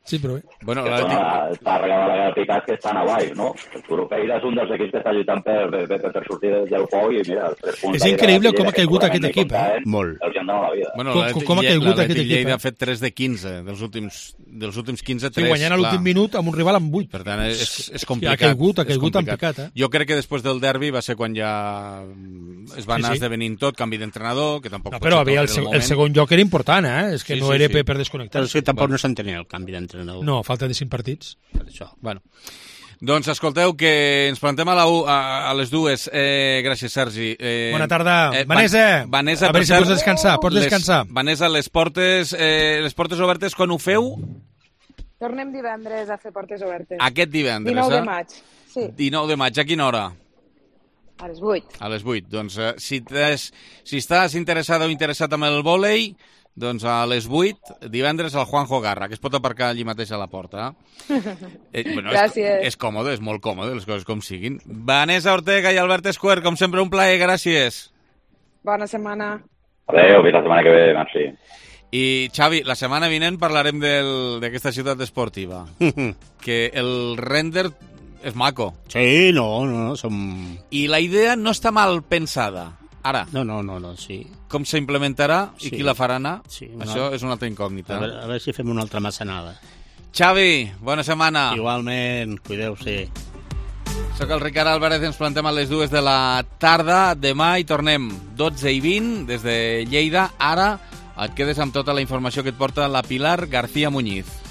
Sí, però bé. Bueno, que la... són, està regalant la gratitat que estan a baix, no? El Curupeira és un dels equips que està lluitant per, per, per, per sortir del pou i mira, els tres punts... És increïble com ha caigut aquest equip, eh? Molt. Els han donat la vida. Bueno, Com- com- com ha caigut aquest equip, Lleida eh? ha fet tres de quinze, dels últims, dels últims quinze, Sí, tres. guanyant a l'últim minut amb un rival amb vuit. Per tant, és, és Sí, complicat. ha caigut, ha és caigut en complicat. picat, eh? Jo crec que després del derbi va ser quan ja es va Sí, anar sí. esdevenint tot, canvi d'entrenador, que tampoc No, pot però ser bé, tot el, en seg moment. el segon lloc era important, eh? És que Sí, no sí, era sí. per, per desconnectar. Però és que tampoc no s'entenia el canvi d'entrenador. No, falta de cinc partits. Per això. Bueno. Doncs escolteu, que ens plantem a, la u, a, a les dues. Eh, gràcies, Sergi. Eh, Bona tarda. eh, Vanessa, Vanessa, a veure per si cert, pots descansar, pots les- descansar. Vanessa, les portes, eh, les portes obertes, quan ho feu? Tornem divendres a fer portes obertes. Aquest divendres, dinou de eh? maig, sí, dinou de maig, a quina hora? a les vuit. A les vuit. Doncs eh, si, t'has- si estàs interessada o interessat amb el vòlei, doncs a les vuit, divendres, al Juanjo Garra, que es pot aparcar allí mateix a la porta. Eh, bueno, Gràcies. És, és còmode, és molt còmode, les coses com siguin. Vanessa Ortega i Albert Esquer, com sempre, un plaer, gràcies. Bona setmana. Adéu, fins la setmana que ve, merci. I, Xavi, la setmana vinent parlarem del- d'aquesta ciutat esportiva. Que el render és maco. Sí, no, no, no, som... I la idea no està mal pensada. Ara, No, no, no, no, sí. com s'implementarà i Sí. qui la farà anar, Sí, això no. és una altra incògnita. A veure, a veure si fem una altra massanada. Xavi, bona setmana. Igualment, cuideu-se. Soc el Ricard Álvarez, ens plantem a les dues de la tarda. Demà hi tornem dotze i vint des de Lleida. Ara et quedes amb tota la informació que et porta la Pilar García Muñiz.